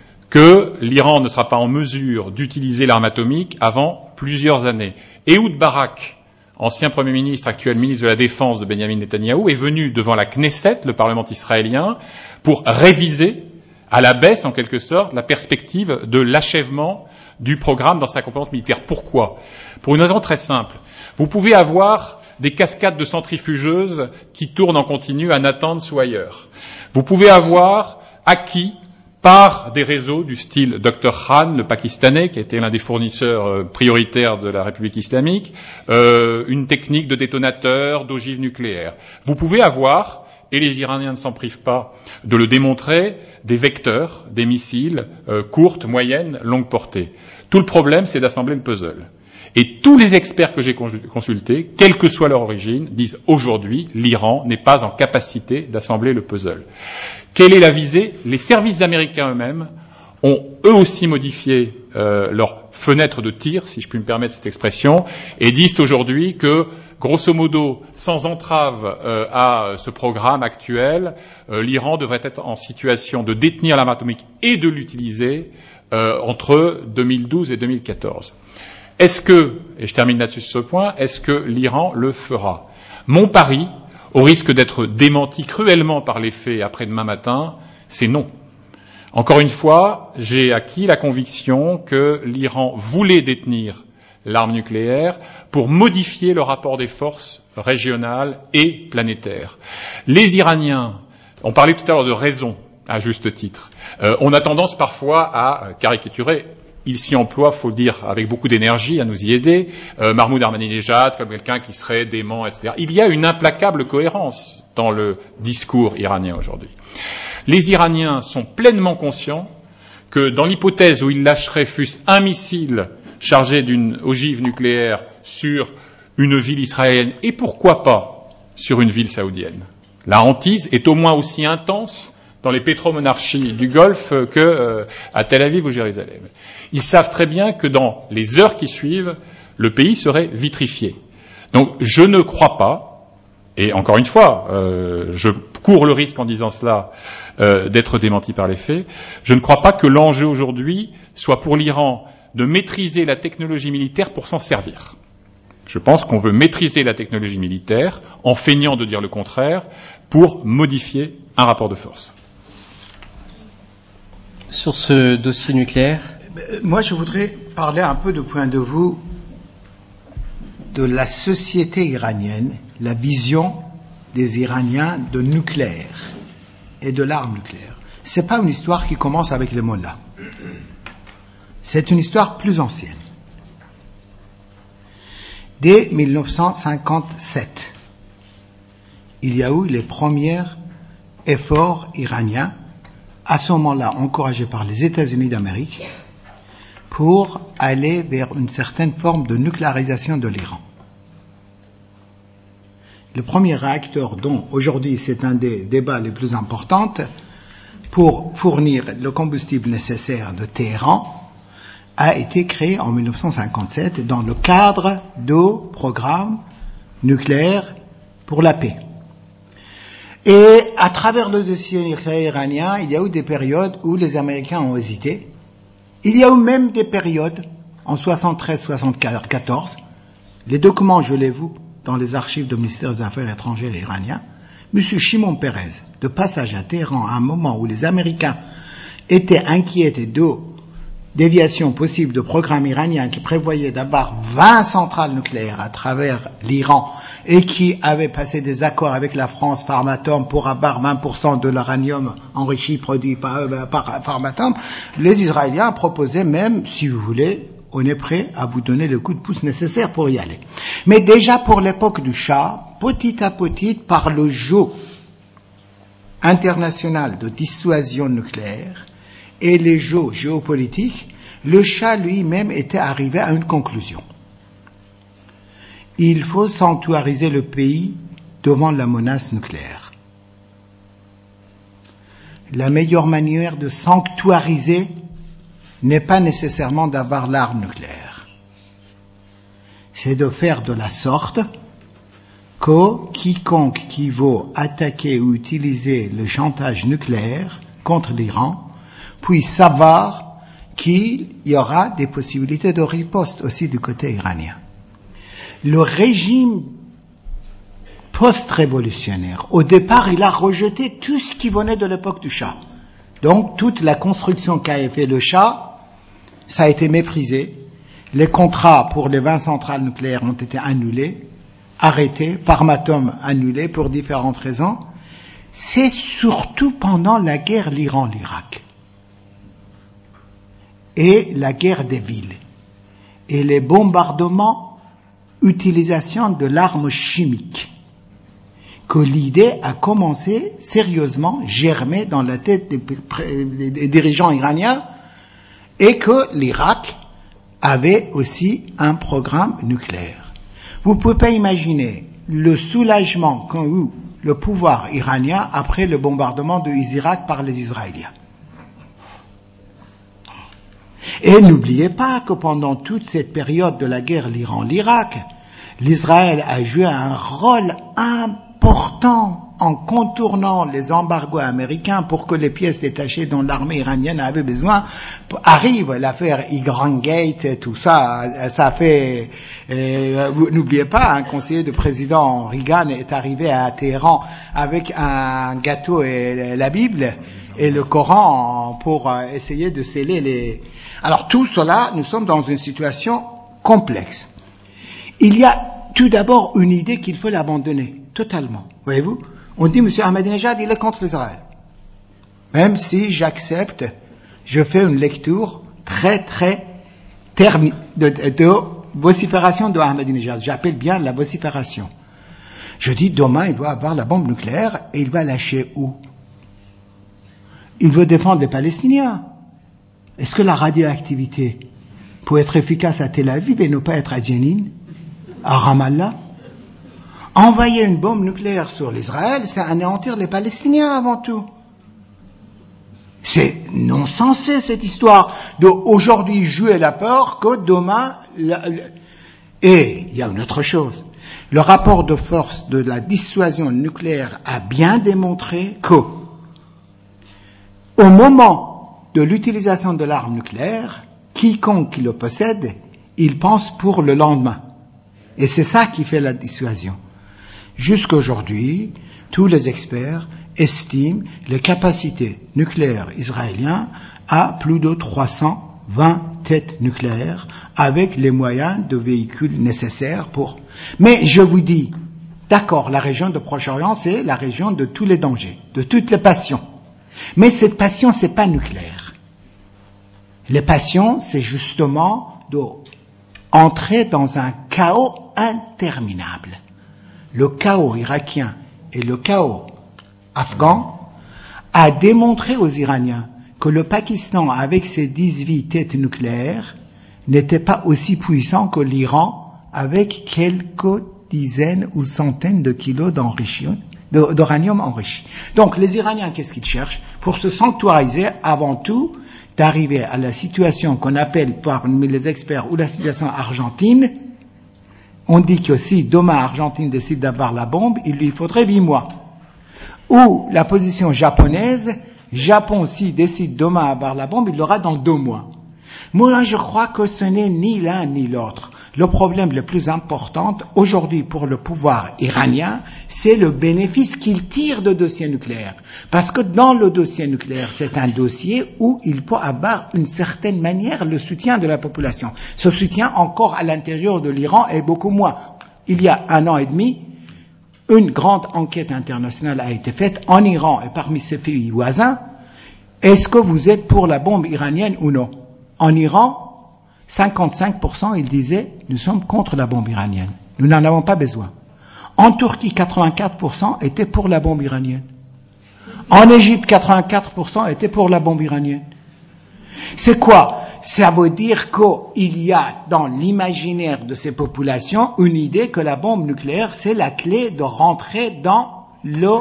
que l'Iran ne sera pas en mesure d'utiliser l'arme atomique avant plusieurs années. Ehud Barak, ancien Premier ministre, actuel ministre de la Défense de Benjamin Netanyahou, est venu devant la Knesset, le Parlement israélien, pour réviser à la baisse, en quelque sorte, la perspective de l'achèvement du programme dans sa composante militaire. Pourquoi? Pour une raison très simple. Vous pouvez avoir des cascades de centrifugeuses qui tournent en continu à Natanz ou ailleurs. Vous pouvez avoir acquis par des réseaux du style docteur Khan, le Pakistanais, qui était l'un des fournisseurs euh, prioritaires de la République islamique, euh, une technique de détonateur, d'ogive nucléaire. Vous pouvez avoir, et les Iraniens ne s'en privent pas de le démontrer, des vecteurs, des missiles euh, courtes, moyennes, longue portée. Tout le problème, c'est d'assembler le puzzle. Et tous les experts que j'ai consultés, quelle que soit leur origine, disent aujourd'hui, l'Iran n'est pas en capacité d'assembler le puzzle. Quelle est la visée? Les services américains eux-mêmes ont eux aussi modifié euh, leur fenêtre de tir, si je puis me permettre cette expression, et disent aujourd'hui que, grosso modo, sans entrave euh, à ce programme actuel, euh, l'Iran devrait être en situation de détenir l'arme atomique et de l'utiliser euh, entre deux mille douze et deux mille quatorze. Est-ce que, et je termine là-dessus sur ce point, est-ce que l'Iran le fera? Mon pari, au risque d'être démenti cruellement par les faits après-demain matin, c'est non. Encore une fois, j'ai acquis la conviction que l'Iran voulait détenir l'arme nucléaire pour modifier le rapport des forces régionales et planétaires. Les Iraniens, on parlait tout à l'heure de raison, à juste titre, euh, on a tendance parfois à caricaturer. Il s'y emploie, faut le dire, avec beaucoup d'énergie à nous y aider, euh, Mahmoud Ahmadinejad comme quelqu'un qui serait dément, et cetera. Il y a une implacable cohérence dans le discours iranien aujourd'hui. Les Iraniens sont pleinement conscients que dans l'hypothèse où ils lâcheraient fût-ce un missile chargé d'une ogive nucléaire sur une ville israélienne, et pourquoi pas sur une ville saoudienne, la hantise est au moins aussi intense dans les pétromonarchies du Golfe que euh, à Tel Aviv ou Jérusalem. Ils savent très bien que dans les heures qui suivent, le pays serait vitrifié. Donc je ne crois pas, et encore une fois, euh, je cours le risque en disant cela euh, d'être démenti par les faits, je ne crois pas que l'enjeu aujourd'hui soit pour l'Iran de maîtriser la technologie militaire pour s'en servir. Je pense qu'on veut maîtriser la technologie militaire en feignant de dire le contraire pour modifier un rapport de force. Sur ce dossier nucléaire, moi, je voudrais parler un peu du point de vue de la société iranienne, la vision des Iraniens de nucléaire et de l'arme nucléaire. C'est pas une histoire qui commence avec les mollahs. C'est une histoire plus ancienne. Dès mille neuf cent cinquante-sept, il y a eu les premiers efforts iraniens, à ce moment-là encouragés par les États-Unis d'Amérique, pour aller vers une certaine forme de nucléarisation de l'Iran. Le premier réacteur, dont aujourd'hui c'est un des débats les plus importants, pour fournir le combustible nécessaire de Téhéran, a été créé en mille neuf cent cinquante-sept dans le cadre du programme nucléaire pour la paix. Et à travers le dossier nucléaire iranien, il y a eu des périodes où les Américains ont hésité. Il y a eu même des périodes, en soixante-treize soixante-quatorze, les documents, je les vois dans les archives du ministère des Affaires étrangères iranien, M. Shimon Peres, de passage à Téhéran à un moment où les Américains étaient inquiets de, déviation possible de programme iranien qui prévoyait d'avoir vingt centrales nucléaires à travers l'Iran et qui avait passé des accords avec la France Pharmatom pour avoir vingt pour cent de l'uranium enrichi produit par, euh, par Pharmatom, les Israéliens proposaient même, si vous voulez, on est prêt à vous donner le coup de pouce nécessaire pour y aller. Mais déjà pour l'époque du Shah, petit à petit, par le jeu international de dissuasion nucléaire et les jeux géopolitiques, le Shah lui-même était arrivé à une conclusion. Il faut sanctuariser le pays devant la menace nucléaire. La meilleure manière de sanctuariser n'est pas nécessairement d'avoir l'arme nucléaire. C'est de faire de la sorte que quiconque qui veut attaquer ou utiliser le chantage nucléaire contre l'Iran puisse savoir qu'il y aura des possibilités de riposte aussi du côté iranien. Le régime post-révolutionnaire, au départ, il a rejeté tout ce qui venait de l'époque du Shah. Donc, toute la construction qu'a fait le Shah, ça a été méprisé. Les contrats pour les vingt centrales nucléaires ont été annulés, arrêtés, Pharmatom annulé pour différentes raisons. C'est surtout pendant la guerre l'Iran-l'Irak et la guerre des villes et les bombardements, utilisation de l'arme chimique que l'idée a commencé sérieusement germer dans la tête des, des dirigeants iraniens et que l'Irak avait aussi un programme nucléaire. Vous ne pouvez pas imaginer le soulagement qu'a eu le pouvoir iranien après le bombardement de l'Irak par les Israéliens. Et n'oubliez pas que pendant toute cette période de la guerre l'Iran-l'Irak, l'Israël a joué un rôle important en contournant les embargos américains pour que les pièces détachées dont l'armée iranienne avait besoin arrivent. L'affaire Iran Gate, tout ça, ça fait... Euh, n'oubliez pas, un conseiller de président Reagan est arrivé à Téhéran avec un gâteau et la Bible et le Coran pour essayer de sceller les... Alors tout cela, nous sommes dans une situation complexe. Il y a tout d'abord une idée qu'il faut l'abandonner totalement. Voyez-vous, on dit M. Ahmadinejad, il est contre l'Israël. Même si j'accepte, je fais une lecture très très termi- de, de, de vocifération de Ahmadinejad. J'appelle bien la vocifération. Je dis demain il doit avoir la bombe nucléaire et il va lâcher où? Il veut défendre les Palestiniens. Est-ce que la radioactivité peut être efficace à Tel Aviv et ne pas être à Jenin, à Ramallah? Envoyer une bombe nucléaire sur l'Israël, c'est anéantir les Palestiniens avant tout. C'est non sensé cette histoire de aujourd'hui jouer la peur que demain... La, la... Et il y a une autre chose. Le rapport de force de la dissuasion nucléaire a bien démontré que au moment de l'utilisation de l'arme nucléaire, quiconque qui le possède, il pense pour le lendemain. Et c'est ça qui fait la dissuasion. Jusqu'aujourd'hui, tous les experts estiment les capacités nucléaires israéliennes à plus de trois cent vingt têtes nucléaires avec les moyens de véhicules nécessaires pour... Mais je vous dis, d'accord, la région de Proche-Orient, c'est la région de tous les dangers, de toutes les passions. Mais cette passion, c'est pas nucléaire. Les passions, c'est justement d'entrer dans un chaos interminable. Le chaos irakien et le chaos afghan a démontré aux Iraniens que le Pakistan, avec ses dix-huit têtes nucléaires, n'était pas aussi puissant que l'Iran, avec quelques dizaines ou centaines de kilos d'uranium enrichi. Donc, les Iraniens, qu'est-ce qu'ils cherchent? Pour se sanctuariser, avant tout, d'arriver à la situation qu'on appelle parmi les experts ou la situation argentine. On dit que si demain Argentine décide d'avoir la bombe, il lui faudrait huit mois. Ou la position japonaise, Japon s'il décide demain d'avoir la bombe, il l'aura dans deux mois. Moi, je crois que ce n'est ni l'un ni l'autre. le problème le plus important aujourd'hui pour le pouvoir iranien, c'est le bénéfice qu'il tire du dossier nucléaire. Parce que dans le dossier nucléaire, c'est un dossier où il peut avoir une certaine manière le soutien de la population. Ce soutien encore à l'intérieur de l'Iran est beaucoup moins. Il y a un an et demi, une grande enquête internationale a été faite en Iran et parmi ses pays voisins. Est-ce que vous êtes pour la bombe iranienne ou non? En Iran, cinquante-cinq pour cent, ils disaient, nous sommes contre la bombe iranienne. Nous n'en avons pas besoin. En Turquie, quatre-vingt-quatre pour cent étaient pour la bombe iranienne. En Égypte, quatre-vingt-quatre pour cent étaient pour la bombe iranienne. C'est quoi? Ça veut dire qu'il y a dans l'imaginaire de ces populations une idée que la bombe nucléaire, c'est la clé de rentrer dans le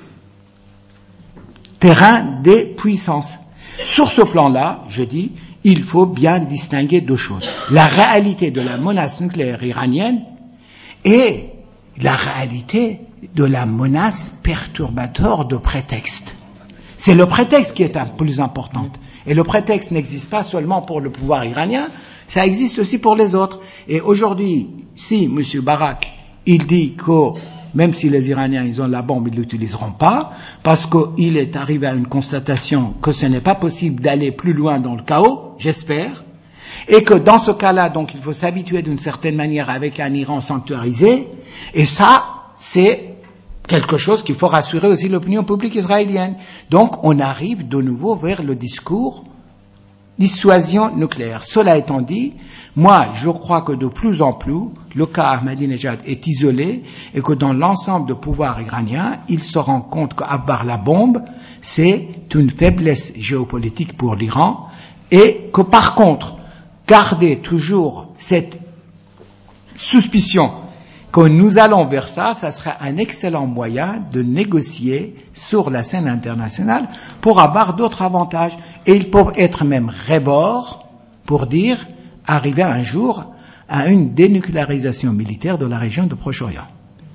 terrain des puissances. Sur ce plan-là, je dis, il faut bien distinguer deux choses. La réalité de la menace nucléaire iranienne et la réalité de la menace perturbateur de prétexte. C'est le prétexte qui est un plus important. Et le prétexte n'existe pas seulement pour le pouvoir iranien, ça existe aussi pour les autres. Et aujourd'hui, si M. Barak, il dit que même si les Iraniens ils ont la bombe, ils ne l'utiliseront pas, parce qu'il est arrivé à une constatation que ce n'est pas possible d'aller plus loin dans le chaos, j'espère, et que dans ce cas-là, donc, il faut s'habituer d'une certaine manière avec un Iran sanctuarisé, et ça, c'est quelque chose qu'il faut rassurer aussi l'opinion publique israélienne. Donc, on arrive de nouveau vers le discours dissuasion nucléaire. Cela étant dit, moi, je crois que de plus en plus, le cas Ahmadinejad est isolé et que dans l'ensemble du pouvoir iranien, il se rend compte qu'avoir la bombe, c'est une faiblesse géopolitique pour l'Iran et que par contre, garder toujours cette suspicion que nous allons vers ça, ça serait un excellent moyen de négocier sur la scène internationale pour avoir d'autres avantages. Et ils peuvent être même rébord pour dire, arriver un jour à une dénucléarisation militaire de la région du Proche-Orient,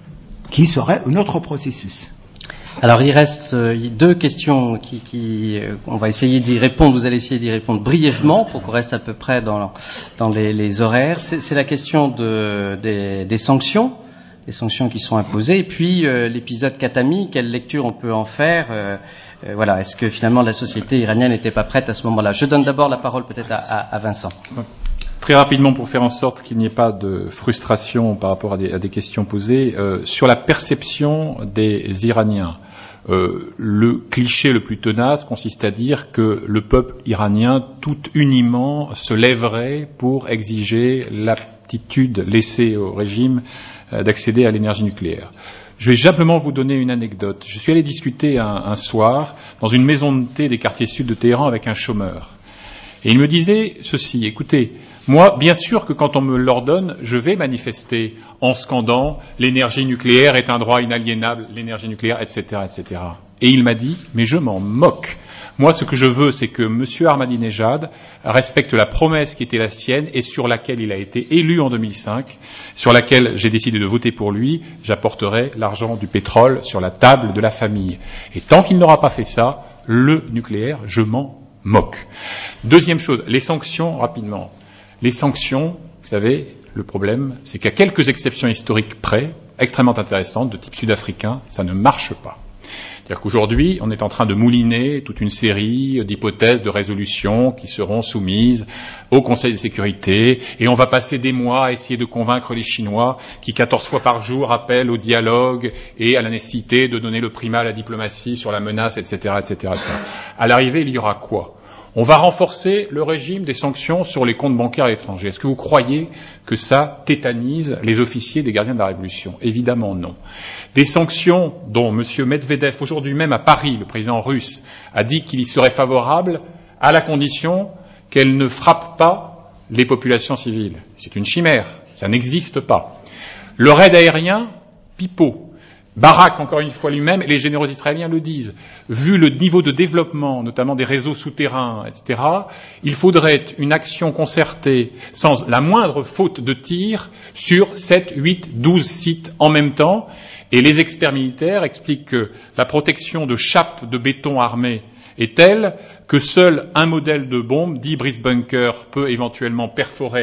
qui serait un autre processus. Alors il reste euh, deux questions qui, qui euh, on va essayer d'y répondre. Vous allez essayer d'y répondre brièvement pour qu'on reste à peu près dans, dans les, les horaires. C'est, c'est la question de, des, des sanctions, des sanctions qui sont imposées, et puis euh, l'épisode Khatami. Quelle lecture on peut en faire euh, euh, Voilà, est-ce que finalement la société iranienne n'était pas prête à ce moment-là? Je donne d'abord la parole peut-être à, à, à Vincent. Très rapidement, pour faire en sorte qu'il n'y ait pas de frustration par rapport à des, à des questions posées, euh, sur la perception des Iraniens, euh, le cliché le plus tenace consiste à dire que le peuple iranien tout uniment se lèverait pour exiger l'aptitude laissée au régime euh, d'accéder à l'énergie nucléaire. Je vais simplement vous donner une anecdote. Je suis allé discuter un, un soir dans une maison de thé des quartiers sud de Téhéran avec un chômeur. Et il me disait ceci, écoutez, moi, bien sûr que quand on me l'ordonne, je vais manifester en scandant l'énergie nucléaire est un droit inaliénable, l'énergie nucléaire, et cetera, et cetera. Et il m'a dit, mais je m'en moque. Moi, ce que je veux, c'est que M. Ahmadinejad respecte la promesse qui était la sienne et sur laquelle il a été élu en deux mille cinq, sur laquelle j'ai décidé de voter pour lui, j'apporterai l'argent du pétrole sur la table de la famille. Et tant qu'il n'aura pas fait ça, le nucléaire, je m'en moque. Deuxième chose, les sanctions, rapidement. Les sanctions, vous savez, le problème, c'est qu'à quelques exceptions historiques près, extrêmement intéressantes, de type sud-africain, ça ne marche pas. C'est-à-dire qu'aujourd'hui, on est en train de mouliner toute une série d'hypothèses de résolution qui seront soumises au Conseil de sécurité, et on va passer des mois à essayer de convaincre les Chinois qui, quatorze fois par jour, appellent au dialogue et à la nécessité de donner le primat à la diplomatie sur la menace, et cetera, et cetera, et cetera. À l'arrivée, il y aura quoi? On va renforcer le régime des sanctions sur les comptes bancaires étrangers. Est-ce que vous croyez que ça tétanise les officiers des gardiens de la Révolution? Évidemment non. Des sanctions dont M. Medvedev, aujourd'hui même à Paris, le président russe, a dit qu'il y serait favorable à la condition qu'elles ne frappent pas les populations civiles. C'est une chimère, ça n'existe pas. Le raid aérien, pipeau. Barak, encore une fois lui-même, et les généraux israéliens le disent, vu le niveau de développement, notamment des réseaux souterrains, et cetera, il faudrait une action concertée, sans la moindre faute de tir, sur sept, huit, douze sites en même temps, et les experts militaires expliquent que la protection de chapes de béton armé est telle que seul un modèle de bombe, dit Brice Bunker, peut éventuellement perforer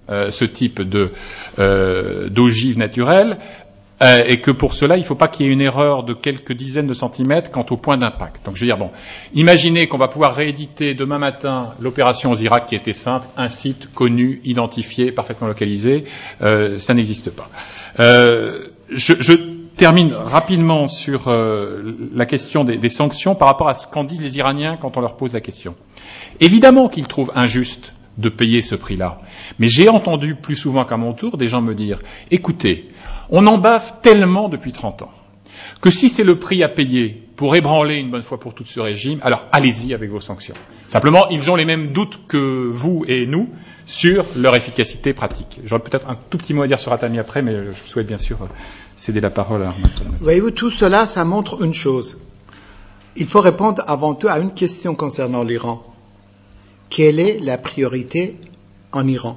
euh, ce type de euh, d'ogive naturelle, euh, et que pour cela, il ne faut pas qu'il y ait une erreur de quelques dizaines de centimètres quant au point d'impact. Donc je veux dire, bon, imaginez qu'on va pouvoir rééditer demain matin l'opération Osirak qui était simple, un site connu, identifié, parfaitement localisé, euh, ça n'existe pas. Euh, je, je termine rapidement sur euh, la question des, des sanctions par rapport à ce qu'en disent les Iraniens quand on leur pose la question. Évidemment qu'ils trouvent injuste de payer ce prix-là, mais j'ai entendu plus souvent qu'à mon tour des gens me dire « Écoutez, on en bave tellement depuis trente ans que si c'est le prix à payer pour ébranler une bonne fois pour toutes ce régime, alors allez-y avec vos sanctions. » Simplement, ils ont les mêmes doutes que vous et nous sur leur efficacité pratique. J'aurais peut-être un tout petit mot à dire sur Hatami après, mais je souhaite bien sûr céder la parole à Armand. Voyez-vous, tout cela, ça montre une chose. Il faut répondre avant tout à une question concernant l'Iran. Quelle est la priorité en Iran?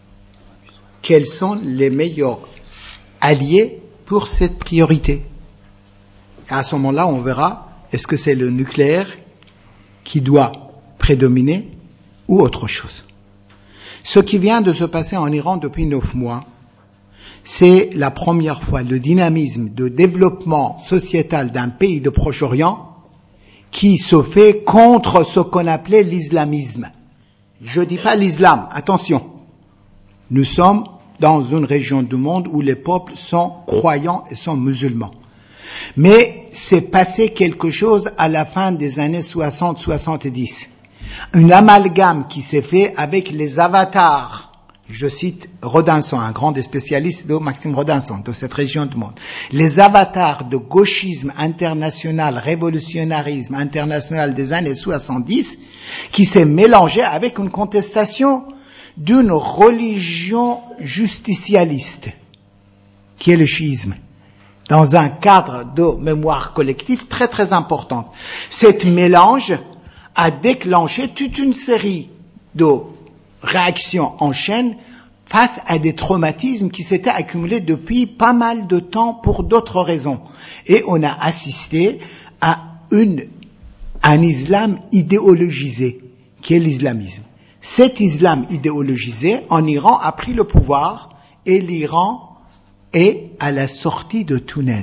Quels sont les meilleurs alliés pour cette priorité? Et à ce moment-là, on verra, est-ce que c'est le nucléaire qui doit prédominer ou autre chose? Ce qui vient de se passer en Iran depuis neuf mois, c'est la première fois le dynamisme de développement sociétal d'un pays de Proche-Orient qui se fait contre ce qu'on appelait l'islamisme. Je ne dis pas l'islam, attention. Nous sommes dans une région du monde où les peuples sont croyants et sont musulmans. Mais c'est passé quelque chose à la fin des années soixante soixante-dix. Une amalgame qui s'est fait avec les avatars. Je cite Rodinson, un grand des spécialistes de Maxime Rodinson, de cette région du monde. Les avatars de gauchisme international, révolutionnarisme international des années soixante-dix, qui s'est mélangé avec une contestation d'une religion justicialiste, qui est le chiisme, dans un cadre de mémoire collective très très important. Cet mélange a déclenché toute une série de réactions en chaîne face à des traumatismes qui s'étaient accumulés depuis pas mal de temps pour d'autres raisons. Et on a assisté à une, un islam idéologisé, qui est l'islamisme. Cet islam idéologisé, en Iran, a pris le pouvoir et l'Iran est à la sortie de tunnel.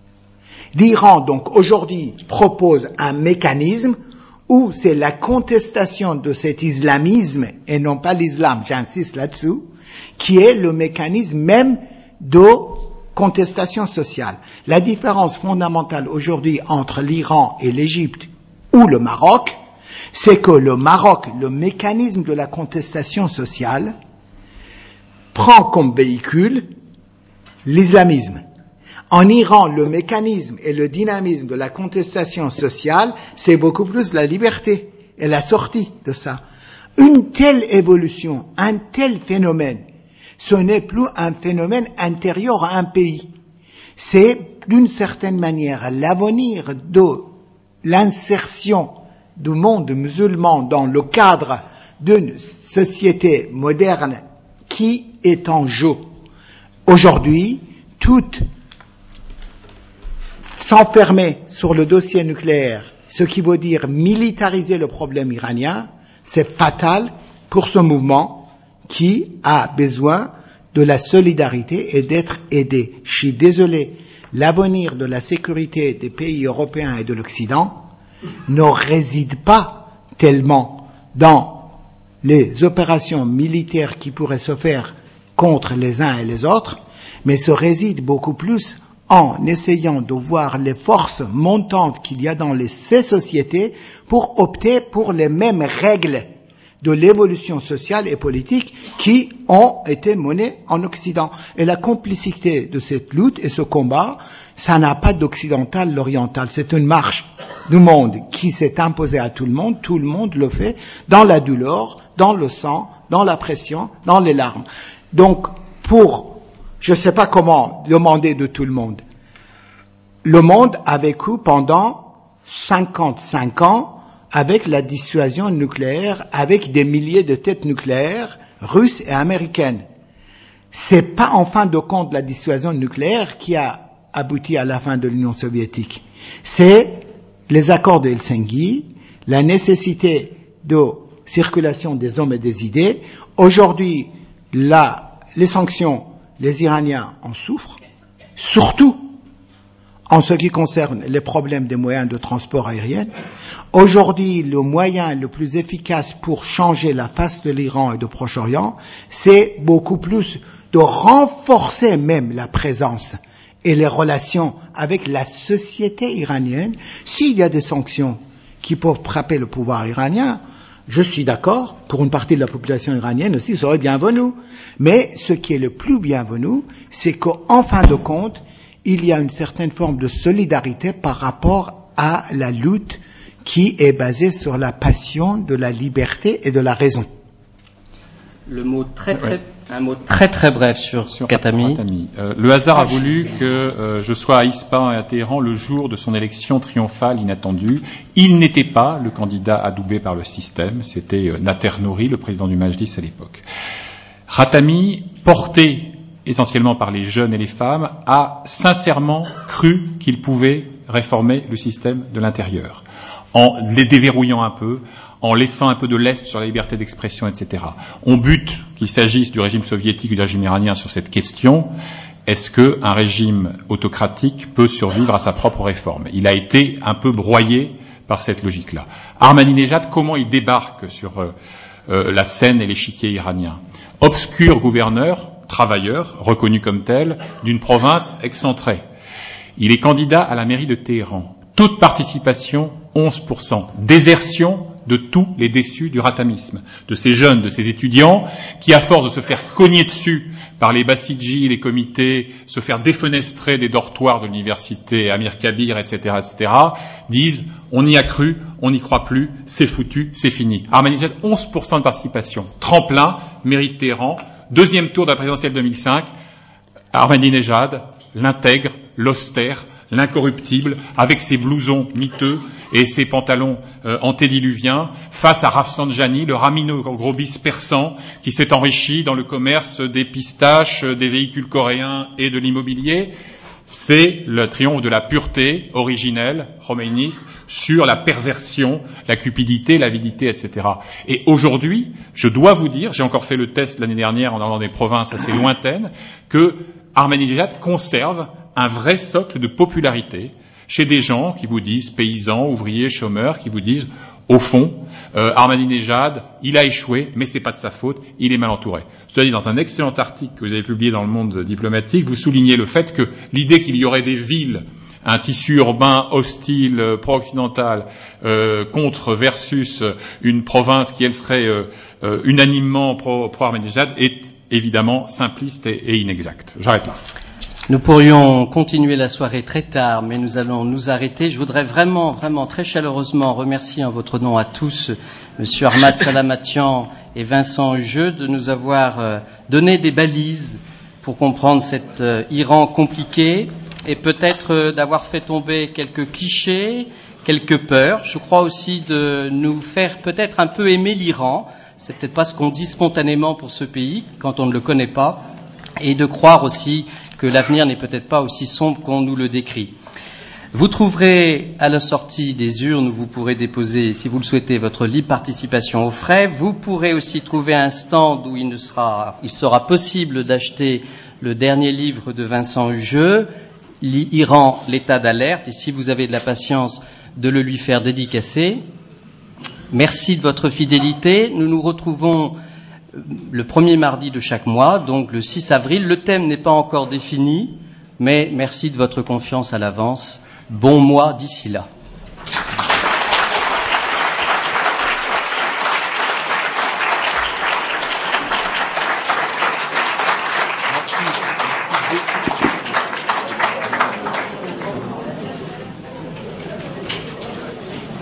L'Iran, donc, aujourd'hui, propose un mécanisme où c'est la contestation de cet islamisme, et non pas l'islam, j'insiste là-dessus, qui est le mécanisme même de contestation sociale. La différence fondamentale aujourd'hui entre l'Iran et l'Égypte ou le Maroc, c'est que le Maroc, le mécanisme de la contestation sociale, prend comme véhicule l'islamisme. En Iran, le mécanisme et le dynamisme de la contestation sociale, c'est beaucoup plus la liberté et la sortie de ça. Une telle évolution, un tel phénomène, ce n'est plus un phénomène intérieur à un pays. C'est, d'une certaine manière, l'avenir de l'insertion du monde musulman dans le cadre d'une société moderne qui est en jeu. Aujourd'hui, toute s'enfermer sur le dossier nucléaire, ce qui veut dire militariser le problème iranien, c'est fatal pour ce mouvement qui a besoin de la solidarité et d'être aidé. Je suis désolé, l'avenir de la sécurité des pays européens et de l'Occident ne réside pas tellement dans les opérations militaires qui pourraient se faire contre les uns et les autres, mais se réside beaucoup plus en essayant de voir les forces montantes qu'il y a dans les, ces sociétés pour opter pour les mêmes règles de l'évolution sociale et politique qui ont été menées en Occident. Et la complicité de cette lutte et ce combat, ça n'a pas d'occidental, l'oriental. C'est une marche du monde qui s'est imposée à tout le monde. Tout le monde le fait dans la douleur, dans le sang, dans la pression, dans les larmes. Donc, pour je ne sais pas comment demander de tout le monde. Le monde a vécu pendant cinquante-cinq ans avec la dissuasion nucléaire, avec des milliers de têtes nucléaires russes et américaines. C'est pas en fin de compte la dissuasion nucléaire qui a abouti à la fin de l'Union soviétique. C'est les accords de Helsinki, la nécessité de circulation des hommes et des idées. Aujourd'hui, la, les sanctions, les Iraniens en souffrent, surtout en ce qui concerne les problèmes des moyens de transport aérien. Aujourd'hui, le moyen le plus efficace pour changer la face de l'Iran et du Proche-Orient, c'est beaucoup plus de renforcer même la présence et les relations avec la société iranienne. S'il y a des sanctions qui peuvent frapper le pouvoir iranien, je suis d'accord, pour une partie de la population iranienne aussi, ça serait bienvenu. Mais ce qui est le plus bienvenu, c'est qu'en fin de compte, il y a une certaine forme de solidarité par rapport à la lutte qui est basée sur la passion de la liberté et de la raison. Le mot très très, ouais. Un mot très très bref sur, sur Khatami. Khatami. Euh, le hasard a voulu que euh, je sois à Ispahan et à Téhéran le jour de son élection triomphale inattendue. Il n'était pas le candidat adoubé par le système, c'était euh, Nater Nouri, le président du Majlis à l'époque. Khatami, porté essentiellement par les jeunes et les femmes, a sincèrement cru qu'il pouvait réformer le système de l'intérieur, en les déverrouillant un peu, en laissant un peu de lest sur la liberté d'expression, et cetera. On bute, qu'il s'agisse du régime soviétique ou du régime iranien, sur cette question. Est-ce qu'un régime autocratique peut survivre à sa propre réforme? Il a été un peu broyé par cette logique-là. Ahmadinejad, comment il débarque sur euh, euh, la scène et l'échiquier iranien? Obscur gouverneur, travailleur, reconnu comme tel, d'une province excentrée. Il est candidat à la mairie de Téhéran. Toute participation, onze pour cent. Désertion de tous les déçus du ratamisme, de ces jeunes, de ces étudiants qui, à force de se faire cogner dessus par les bassidjis, les comités, se faire défenestrer des dortoirs de l'université Amir Kabir, et cetera, et cetera, disent on y a cru, on n'y croit plus, c'est foutu, c'est fini. Ahmadinejad, onze pour cent de participation. Tremplin, mairie de Téhéran. Deuxième tour de la présidentielle deux mille cinq, Ahmadinejad, l'intègre, l'austère, l'incorruptible, avec ses blousons miteux et ses pantalons euh, antédiluviens, face à Rafsanjani, le ramino-grobis persan, qui s'est enrichi dans le commerce des pistaches, des véhicules coréens et de l'immobilier. C'est le triomphe de la pureté originelle, khomeiniste, sur la perversion, la cupidité, l'avidité, et cetera. Et aujourd'hui, je dois vous dire, j'ai encore fait le test l'année dernière en allant dans des provinces assez lointaines, que Ahmadinejad conserve un vrai socle de popularité chez des gens qui vous disent, paysans, ouvriers, chômeurs, qui vous disent, au fond, euh, Ahmadinejad, il a échoué, mais c'est pas de sa faute, il est mal entouré. C'est-à-dire, dans un excellent article que vous avez publié dans Le Monde diplomatique, vous soulignez le fait que l'idée qu'il y aurait des villes, un tissu urbain hostile, pro-occidental, euh, contre versus une province qui, elle, serait euh, euh, unanimement pro, pro-Ahmadinejad, est évidemment simpliste et, et inexacte. J'arrête là. Nous pourrions continuer la soirée très tard, mais nous allons nous arrêter. Je voudrais vraiment, vraiment, très chaleureusement remercier en votre nom à tous, Monsieur Ahmad Salamatian et Vincent Hugeux, de nous avoir euh, donné des balises pour comprendre cet euh, Iran compliqué et peut-être euh, d'avoir fait tomber quelques clichés, quelques peurs. Je crois aussi de nous faire peut-être un peu aimer l'Iran. C'est peut-être pas ce qu'on dit spontanément pour ce pays quand on ne le connaît pas, et de croire aussi que l'avenir n'est peut-être pas aussi sombre qu'on nous le décrit. Vous trouverez à la sortie des urnes où vous pourrez déposer, si vous le souhaitez, votre libre participation aux frais. Vous pourrez aussi trouver un stand où il, ne sera, il sera possible d'acheter le dernier livre de Vincent Hugeux, Iran, l'état d'alerte, et si vous avez de la patience, de le lui faire dédicacer. Merci de votre fidélité. Nous nous retrouvons le premier mardi de chaque mois, donc le six avril. Le thème n'est pas encore défini, mais merci de votre confiance à l'avance. Bon mois d'ici là. Merci. Merci.